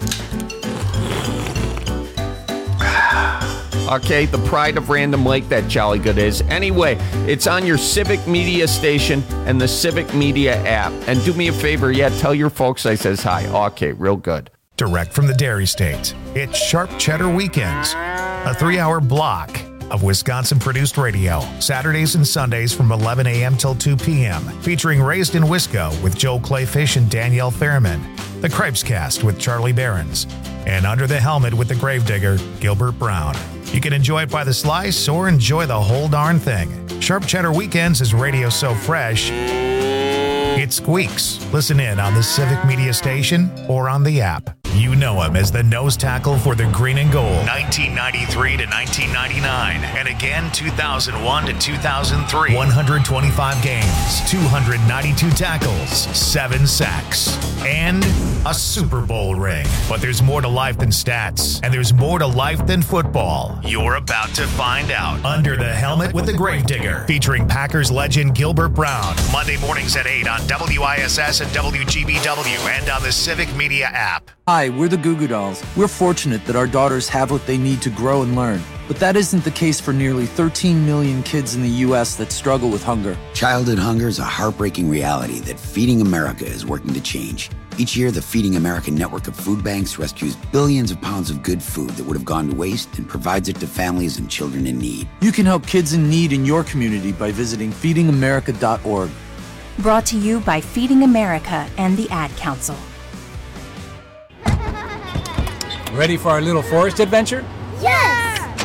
Okay, the pride of Random Lake, that Jolly Good is. Anyway, it's on your Civic Media station and the Civic Media app. And do me a favor, tell your folks I says hi. Okay, real good.
Direct from the Dairy State, it's Sharp Cheddar Weekends, a 3-hour block of Wisconsin-produced radio, Saturdays and Sundays from 11 a.m. till 2 p.m., featuring Raised in Wisco with Joel Clayfish and Danielle Fairman, the Cripes Cast with Charlie Behrens, and Under the Helmet with the Gravedigger, Gilbert Brown. You can enjoy it by the slice or enjoy the whole darn thing. Sharp Cheddar Weekends is radio so fresh, it squeaks. Listen in on the Civic Media station or on the app. You know him as the nose tackle for the Green and Gold, 1993 to 1999, and again 2001 to 2003. 125 games, 292 tackles, 7 sacks, and a Super Bowl ring. But there's more to life than stats, and there's more to life than football. You're about to find out. Under the Helmet with the Gravedigger, featuring Packers legend Gilbert Brown. Monday mornings at 8 on WISS and WGBW and on the Civic Media app.
Hi, we're the Goo Goo Dolls. We're fortunate that our daughters have what they need to grow and learn. But that isn't the case for nearly 13 million kids in the U.S. that struggle with hunger.
Childhood hunger is a heartbreaking reality that Feeding America is working to change. Each year, the Feeding America network of food banks rescues billions of pounds of good food that would have gone to waste and provides it to families and children in need.
You can help kids in need in your community by visiting feedingamerica.org.
Brought to you by Feeding America and the Ad Council.
Ready for our little forest adventure?
Yes!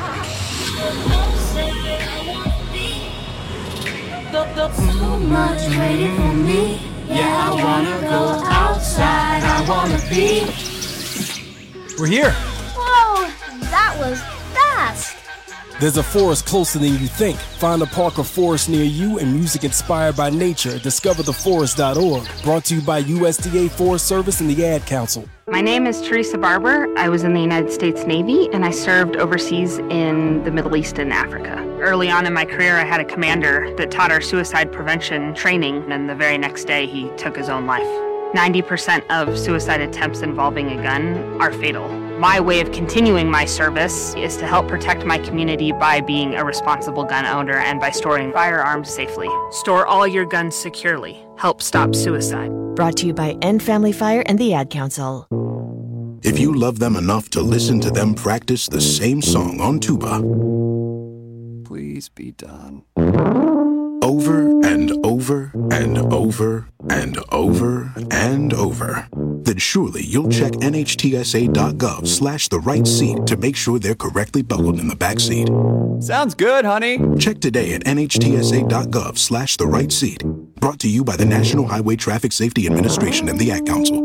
So much waiting for me. Yeah, I wanna go outside. I wanna be.
We're here.
Whoa, that was fast.
There's a forest closer than you think. Find a park or forest near you and music inspired by nature. DiscoverTheForest.org. Brought to you by USDA Forest Service and the Ad Council.
My name is Teresa Barber. I was in the United States Navy and I served overseas in the Middle East and Africa. Early on in my career, I had a commander that taught our suicide prevention training, and the very next day he took his own life. 90% of suicide attempts involving a gun are fatal. My way of continuing my service is to help protect my community by being a responsible gun owner and by storing firearms safely. Store all your guns securely. Help stop suicide.
Brought to you by End Family Fire and the Ad Council.
If you love them enough to listen to them practice the same song on tuba,
please be done.
Over and over and over and over and over, then surely you'll check NHTSA.gov/the-right-seat to make sure they're correctly buckled in the back seat.
Sounds good, honey.
Check today at NHTSA.gov/the-right-seat. Brought to you by the National Highway Traffic Safety Administration and the Ad Council.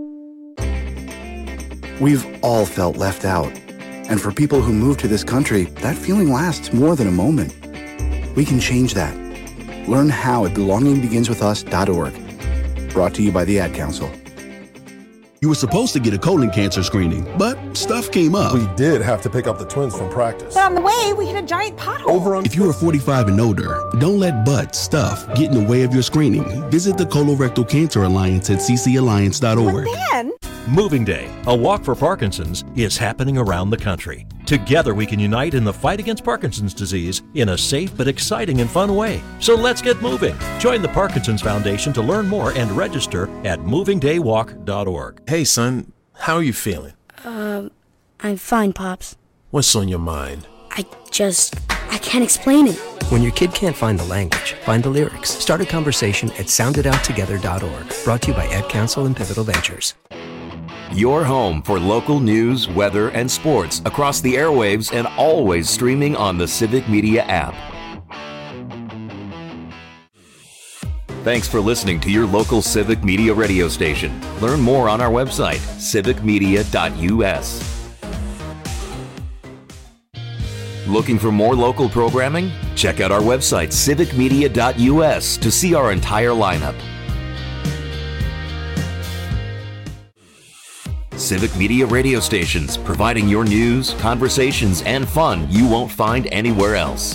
We've all felt left out. And for people who move to this country, that feeling lasts more than a moment. We can change that. Learn how at belongingbeginswithus.org. Brought to you by the Ad Council.
You were supposed to get a colon cancer screening, but stuff came up.
We did have to pick up the twins from practice.
But on the way, we hit a giant pothole.
If you are 45 and older, don't let butt stuff get in the way of your screening. Visit the Colorectal Cancer Alliance at ccalliance.org.
But then,
Moving Day, a walk for Parkinson's, is happening around the country. Together we can unite in the fight against Parkinson's disease in a safe but exciting and fun way. So let's get moving. Join the Parkinson's Foundation to learn more and register at movingdaywalk.org.
Hey son, how are you feeling?
I'm fine, Pops.
What's on your mind?
I can't explain it.
When your kid can't find the language, find the lyrics. Start a conversation at soundedouttogether.org. Brought to you by Ad Council and Pivotal Ventures.
Your home for local news, weather, and sports across the airwaves and always streaming on the Civic Media app. Thanks for listening to your local Civic Media radio station. Learn more on our website, civicmedia.us. Looking for more local programming? Check out our website, civicmedia.us, to see our entire lineup. Civic Media radio stations, providing your news, conversations, and fun you won't find anywhere else.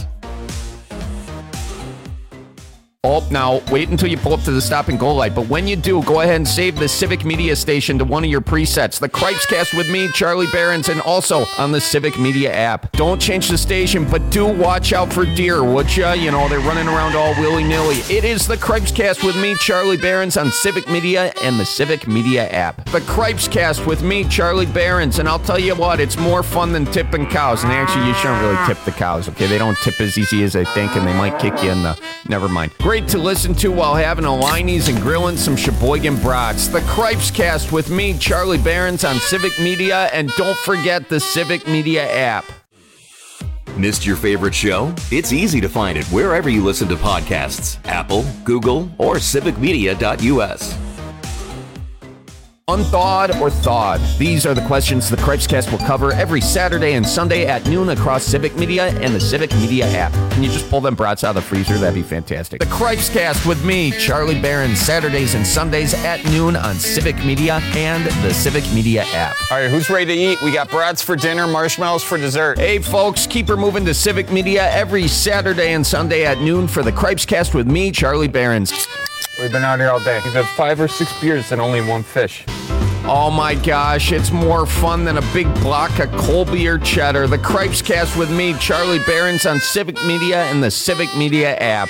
Oh, now, wait until you pull up to the stop and go light. But when you do, go ahead and save the Civic Media station to one of your presets. The Cripescast with me, Charlie Behrens, and also on the Civic Media app. Don't change the station, but do watch out for deer, would ya? You know, they're running around all willy-nilly. It is the Cripescast with me, Charlie Behrens, on Civic Media and the Civic Media app. The Cripescast with me, Charlie Behrens, and I'll tell you what, it's more fun than tipping cows. And actually, you shouldn't really tip the cows, okay? They don't tip as easy as they think, and they might kick you in the... Never mind. Great to listen to while having a Liney's and grilling some Sheboygan brats. The Cripescast with me, Charlie Behrens, on Civic Media, and don't forget the Civic Media app.
Missed your favorite show? It's easy to find it wherever you listen to podcasts. Apple, Google, or civicmedia.us.
Unthawed or thawed? These are the questions the Cripescast will cover every Saturday and Sunday at noon across Civic Media and the Civic Media app. Can you just pull them brats out of the freezer? That'd be fantastic. The Cripescast with me, Charlie Barron, Saturdays and Sundays at noon on Civic Media and the Civic Media app.
All right, who's ready to eat? We got brats for dinner, marshmallows for dessert.
Hey, folks, keep her moving to Civic Media every Saturday and Sunday at noon for the Cripescast with me, Charlie Barron.
We've been out here all day. We've had 5 or 6 beers and only 1 fish.
Oh my gosh, it's more fun than a big block of Colby or cheddar. The Cripescast with me, Charlie Barron's on Civic Media and the Civic Media app.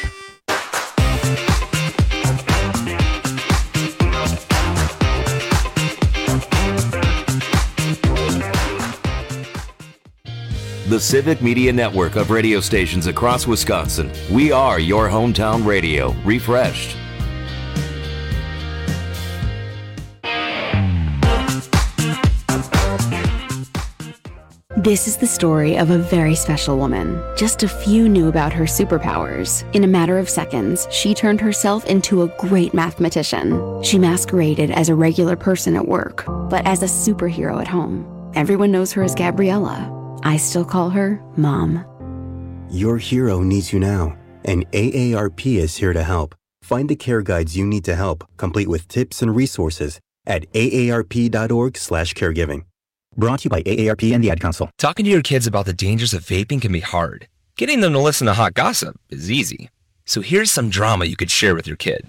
The Civic Media network of radio stations across Wisconsin. We are your hometown radio, refreshed.
This is the story of a very special woman. Just a few knew about her superpowers. In a matter of seconds, she turned herself into a great mathematician. She masqueraded as a regular person at work, but as a superhero at home. Everyone knows her as Gabriella. I still call her Mom.
Your hero needs you now, and AARP is here to help. Find the care guides you need to help, complete with tips and resources at aarp.org/caregiving. Brought to you by AARP and the Ad Council.
Talking to your kids about the dangers of vaping can be hard. Getting them to listen to hot gossip is easy. So here's some drama you could share with your kid.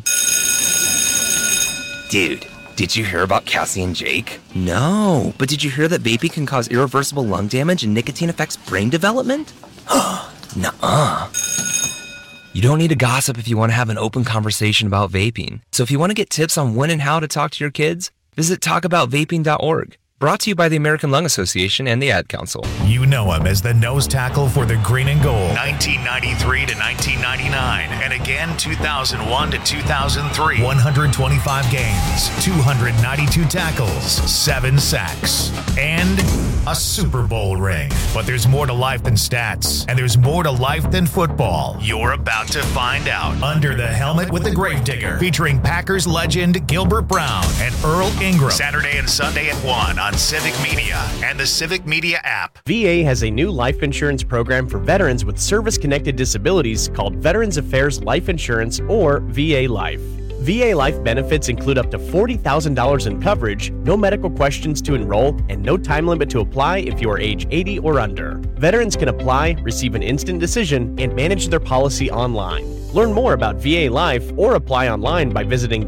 Dude, did you hear about Cassie and Jake? No, but did you hear that vaping can cause irreversible lung damage and nicotine affects brain development? Nuh-uh. You don't need to gossip if you want to have an open conversation about vaping. So if you want to get tips on when and how to talk to your kids, visit talkaboutvaping.org. Brought to you by the American Lung Association and the Ad Council.
You know him as the nose tackle for the Green and Gold, 1993 to 1999, and again 2001 to 2003. 125 games, 292 tackles, 7 sacks, and a Super Bowl ring. But there's more to life than stats, and there's more to life than football. You're about to find out. Under the Helmet with the Gravedigger, featuring Packers legend Gilbert Brown and Earl Ingram. Saturday and Sunday at 1 on Civic Media and the Civic Media app.
VA has a new life insurance program for veterans with service-connected disabilities called Veterans Affairs Life Insurance, or VA Life. VA Life benefits include up to $40,000 in coverage, no medical questions to enroll, and no time limit to apply if you are age 80 or under. Veterans can apply, receive an instant decision, and manage their policy online. Learn more about VA Life or apply online by visiting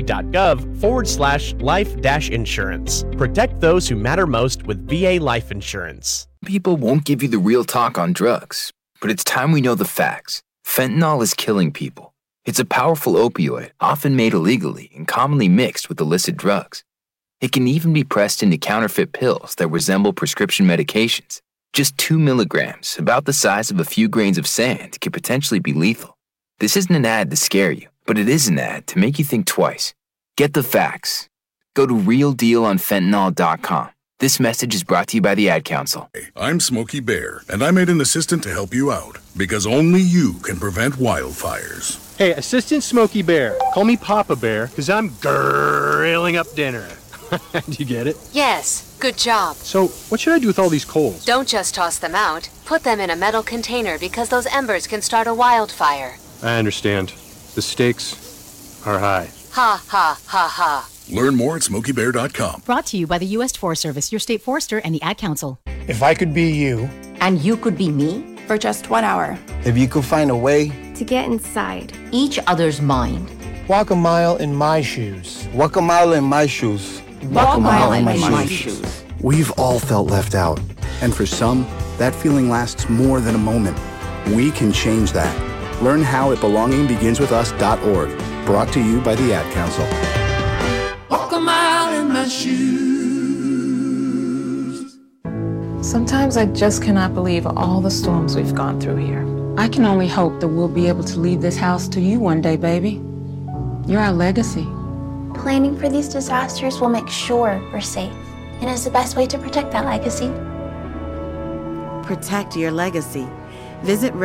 va.gov/life-insurance. Protect those who matter most with VA Life Insurance.
People won't give you the real talk on drugs, but it's time we know the facts. Fentanyl is killing people. It's a powerful opioid, often made illegally and commonly mixed with illicit drugs. It can even be pressed into counterfeit pills that resemble prescription medications. Just 2 milligrams, about the size of a few grains of sand, can potentially be lethal. This isn't an ad to scare you, but it is an ad to make you think twice. Get the facts. Go to realdealonfentanyl.com. This message is brought to you by the Ad Council.
I'm Smokey Bear, and I made an assistant to help you out, because only you can prevent wildfires.
Hey, Assistant Smokey Bear, call me Papa Bear, because I'm grilling up dinner. Do you get it?
Yes, good job.
So, what should I do with all these coals?
Don't just toss them out. Put them in a metal container because those embers can start a wildfire.
I understand. The stakes are high.
Ha, ha, ha, ha.
Learn more at SmokeyBear.com.
Brought to you by the U.S. Forest Service, your state forester, and the Ad Council.
If I could be you.
And you could be me?
For just 1 hour.
If you could find a way.
To get inside.
Each other's mind.
Walk a mile in my shoes. Walk a mile in my shoes.
Walk a mile in my shoes.
We've all felt left out. And for some, that feeling lasts more than a moment. We can change that. Learn how at belongingbeginswithus.org. Brought to you by the Ad Council.
Walk a mile in my shoes.
Sometimes I just cannot believe all the storms we've gone through here. I can only hope that we'll be able to leave this house to you one day, baby. You're our legacy.
Planning for these disasters will make sure we're safe, and is the best way to protect that legacy.
Protect your legacy. Visit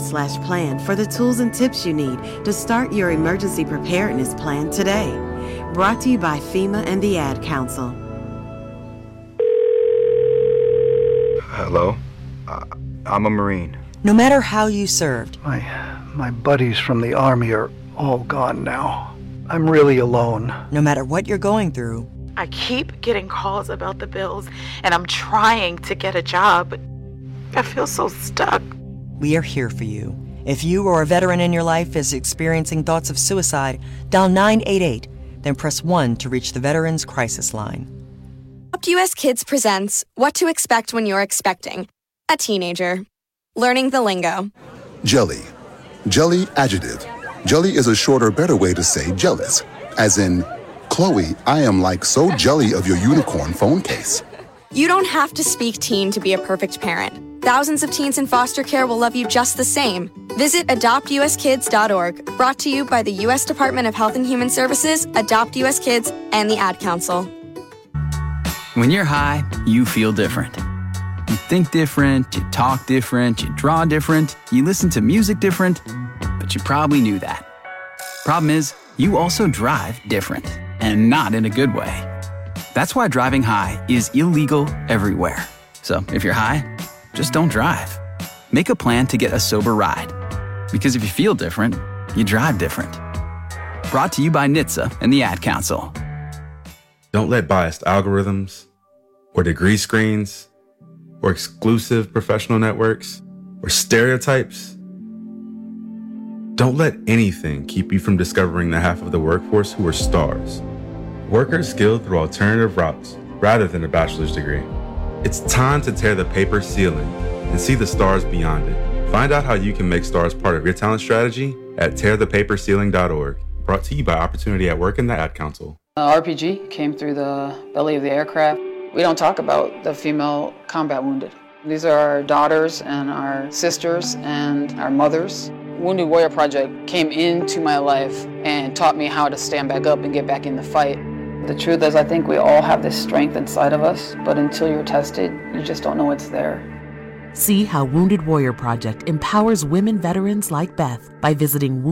ready.gov/plan for the tools and tips you need to start your emergency preparedness plan today. Brought to you by FEMA and the Ad Council.
Hello? I'm a Marine.
No matter how you served.
My buddies from the Army are all gone now. I'm really alone.
No matter what you're going through.
I keep getting calls about the bills, and I'm trying to get a job, but I feel so stuck.
We are here for you. If you or a veteran in your life is experiencing thoughts of suicide, dial 988, then press 1 to reach the Veterans Crisis Line.
Adopt US Kids presents What to Expect When You're Expecting a Teenager. Learning the lingo.
Jelly. Jelly adjective. Jelly is a shorter, better way to say jealous. As in, Chloe, I am like so jelly of your unicorn phone case.
You don't have to speak teen to be a perfect parent. Thousands of teens in foster care will love you just the same. Visit adoptuskids.org, brought to you by the U.S. Department of Health and Human Services, Adopt US Kids, and the Ad Council.
When you're high, you feel different. You think different, you talk different, you draw different, you listen to music different, but you probably knew that. Problem is, you also drive different, and not in a good way. That's why driving high is illegal everywhere. So if you're high, just don't drive. Make a plan to get a sober ride. Because if you feel different, you drive different. Brought to you by NHTSA and the Ad Council.
Don't let biased algorithms, or degree screens, or exclusive professional networks, or stereotypes. Don't let anything keep you from discovering the half of the workforce who are stars. Workers skilled through alternative routes rather than a bachelor's degree. It's time to tear the paper ceiling and see the stars beyond it. Find out how you can make stars part of your talent strategy at tearthepaperceiling.org. Brought to you by Opportunity at Work and the Ad Council.
RPG came through the belly of the aircraft. We don't talk about the female combat wounded. These are our daughters and our sisters and our mothers. Wounded Warrior Project came into my life and taught me how to stand back up and get back in the fight. The truth is, I think we all have this strength inside of us, but until you're tested, you just don't know it's there.
See how Wounded Warrior Project empowers women veterans like Beth by visiting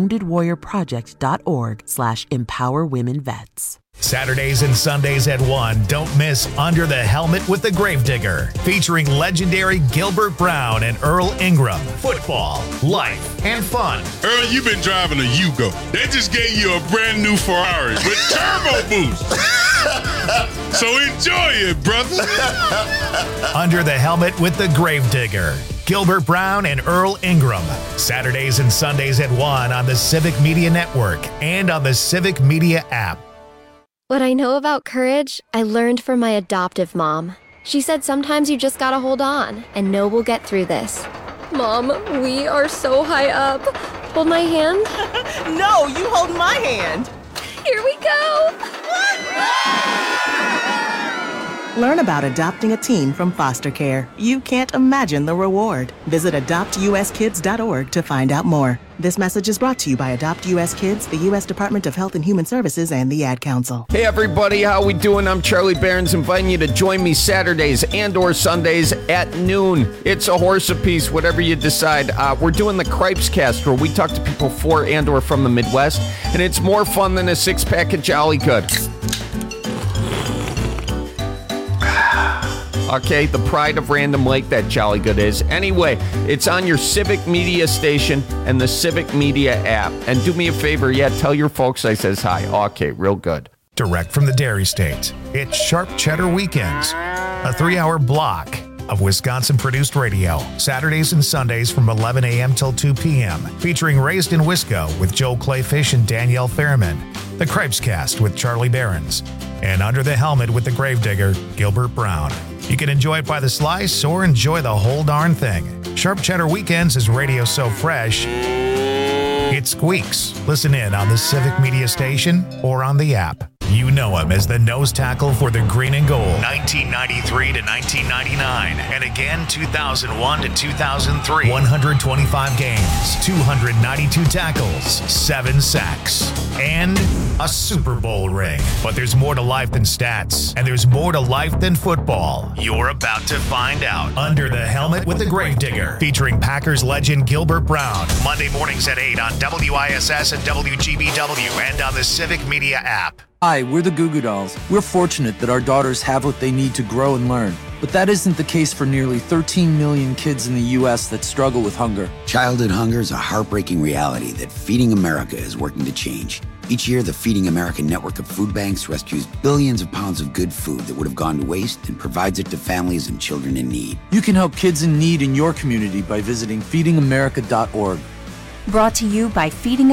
woundedwarriorproject.org/empowerwomenvets.
Saturdays and Sundays at 1, don't miss Under the Helmet with the Gravedigger, featuring legendary Gilbert Brown and Earl Ingram. Football, life, and fun.
Earl, you've been driving a Yugo. They just gave you a brand new Ferrari with turbo boost. So enjoy it, brother.
Under the Helmet with the Gravedigger. Gilbert Brown and Earl Ingram. Saturdays and Sundays at 1 on the Civic Media Network and on the Civic Media app.
What I know about courage, I learned from my adoptive mom. She said sometimes you just gotta hold on and know we'll get through this. Mom, we are so high up. Hold my hand.
No, you hold my hand.
Here we go.
Learn about adopting a teen from foster care. You can't imagine the reward. Visit adoptuskids.org to find out more. This message is brought to you by Adopt US Kids, the U.S. Department of Health and Human Services, and the Ad Council.
Hey everybody, how we doing? I'm Charlie Behrens, inviting you to join me Saturdays and or Sundays at noon. It's a horse apiece, whatever you decide. We're doing the Cripes Cast, where we talk to people for and or from the Midwest, and it's more fun than a six-pack of Jolly Good. Okay, the pride of Random Lake, that Jolly Good is. Anyway, it's on your Civic Media station and the Civic Media app. And do me a favor, tell your folks I says hi. Okay, real good.
Direct from the Dairy State, it's Sharp Cheddar Weekends, a 3-hour block of Wisconsin-produced radio, Saturdays and Sundays from 11 a.m. till 2 p.m., featuring Raised in Wisco with Joe Clayfish and Danielle Fairman, the Cripes Cast with Charlie Behrens, and Under the Helmet with the Gravedigger, Gilbert Brown. You can enjoy it by the slice or enjoy the whole darn thing. Sharp Cheddar Weekends is radio so fresh, it squeaks. Listen in on the Civic Media station or on the app. You know him as the nose tackle for the Green and Gold, 1993 to 1999, and again 2001 to 2003. 125 games, 292 tackles, 7 sacks, and a Super Bowl ring. But there's more to life than stats, and there's more to life than football. You're about to find out. Under the Helmet with the Gravedigger, featuring Packers legend Gilbert Brown. Monday mornings at 8 on WISS and WGBW and on the Civic Media app.
Hi, we're the Goo Goo Dolls. We're fortunate that our daughters have what they need to grow and learn. But that isn't the case for nearly 13 million kids in the U.S. that struggle with hunger.
Childhood hunger is a heartbreaking reality that Feeding America is working to change. Each year, the Feeding America network of food banks rescues billions of pounds of good food that would have gone to waste and provides it to families and children in need.
You can help kids in need in your community by visiting feedingamerica.org.
Brought to you by Feeding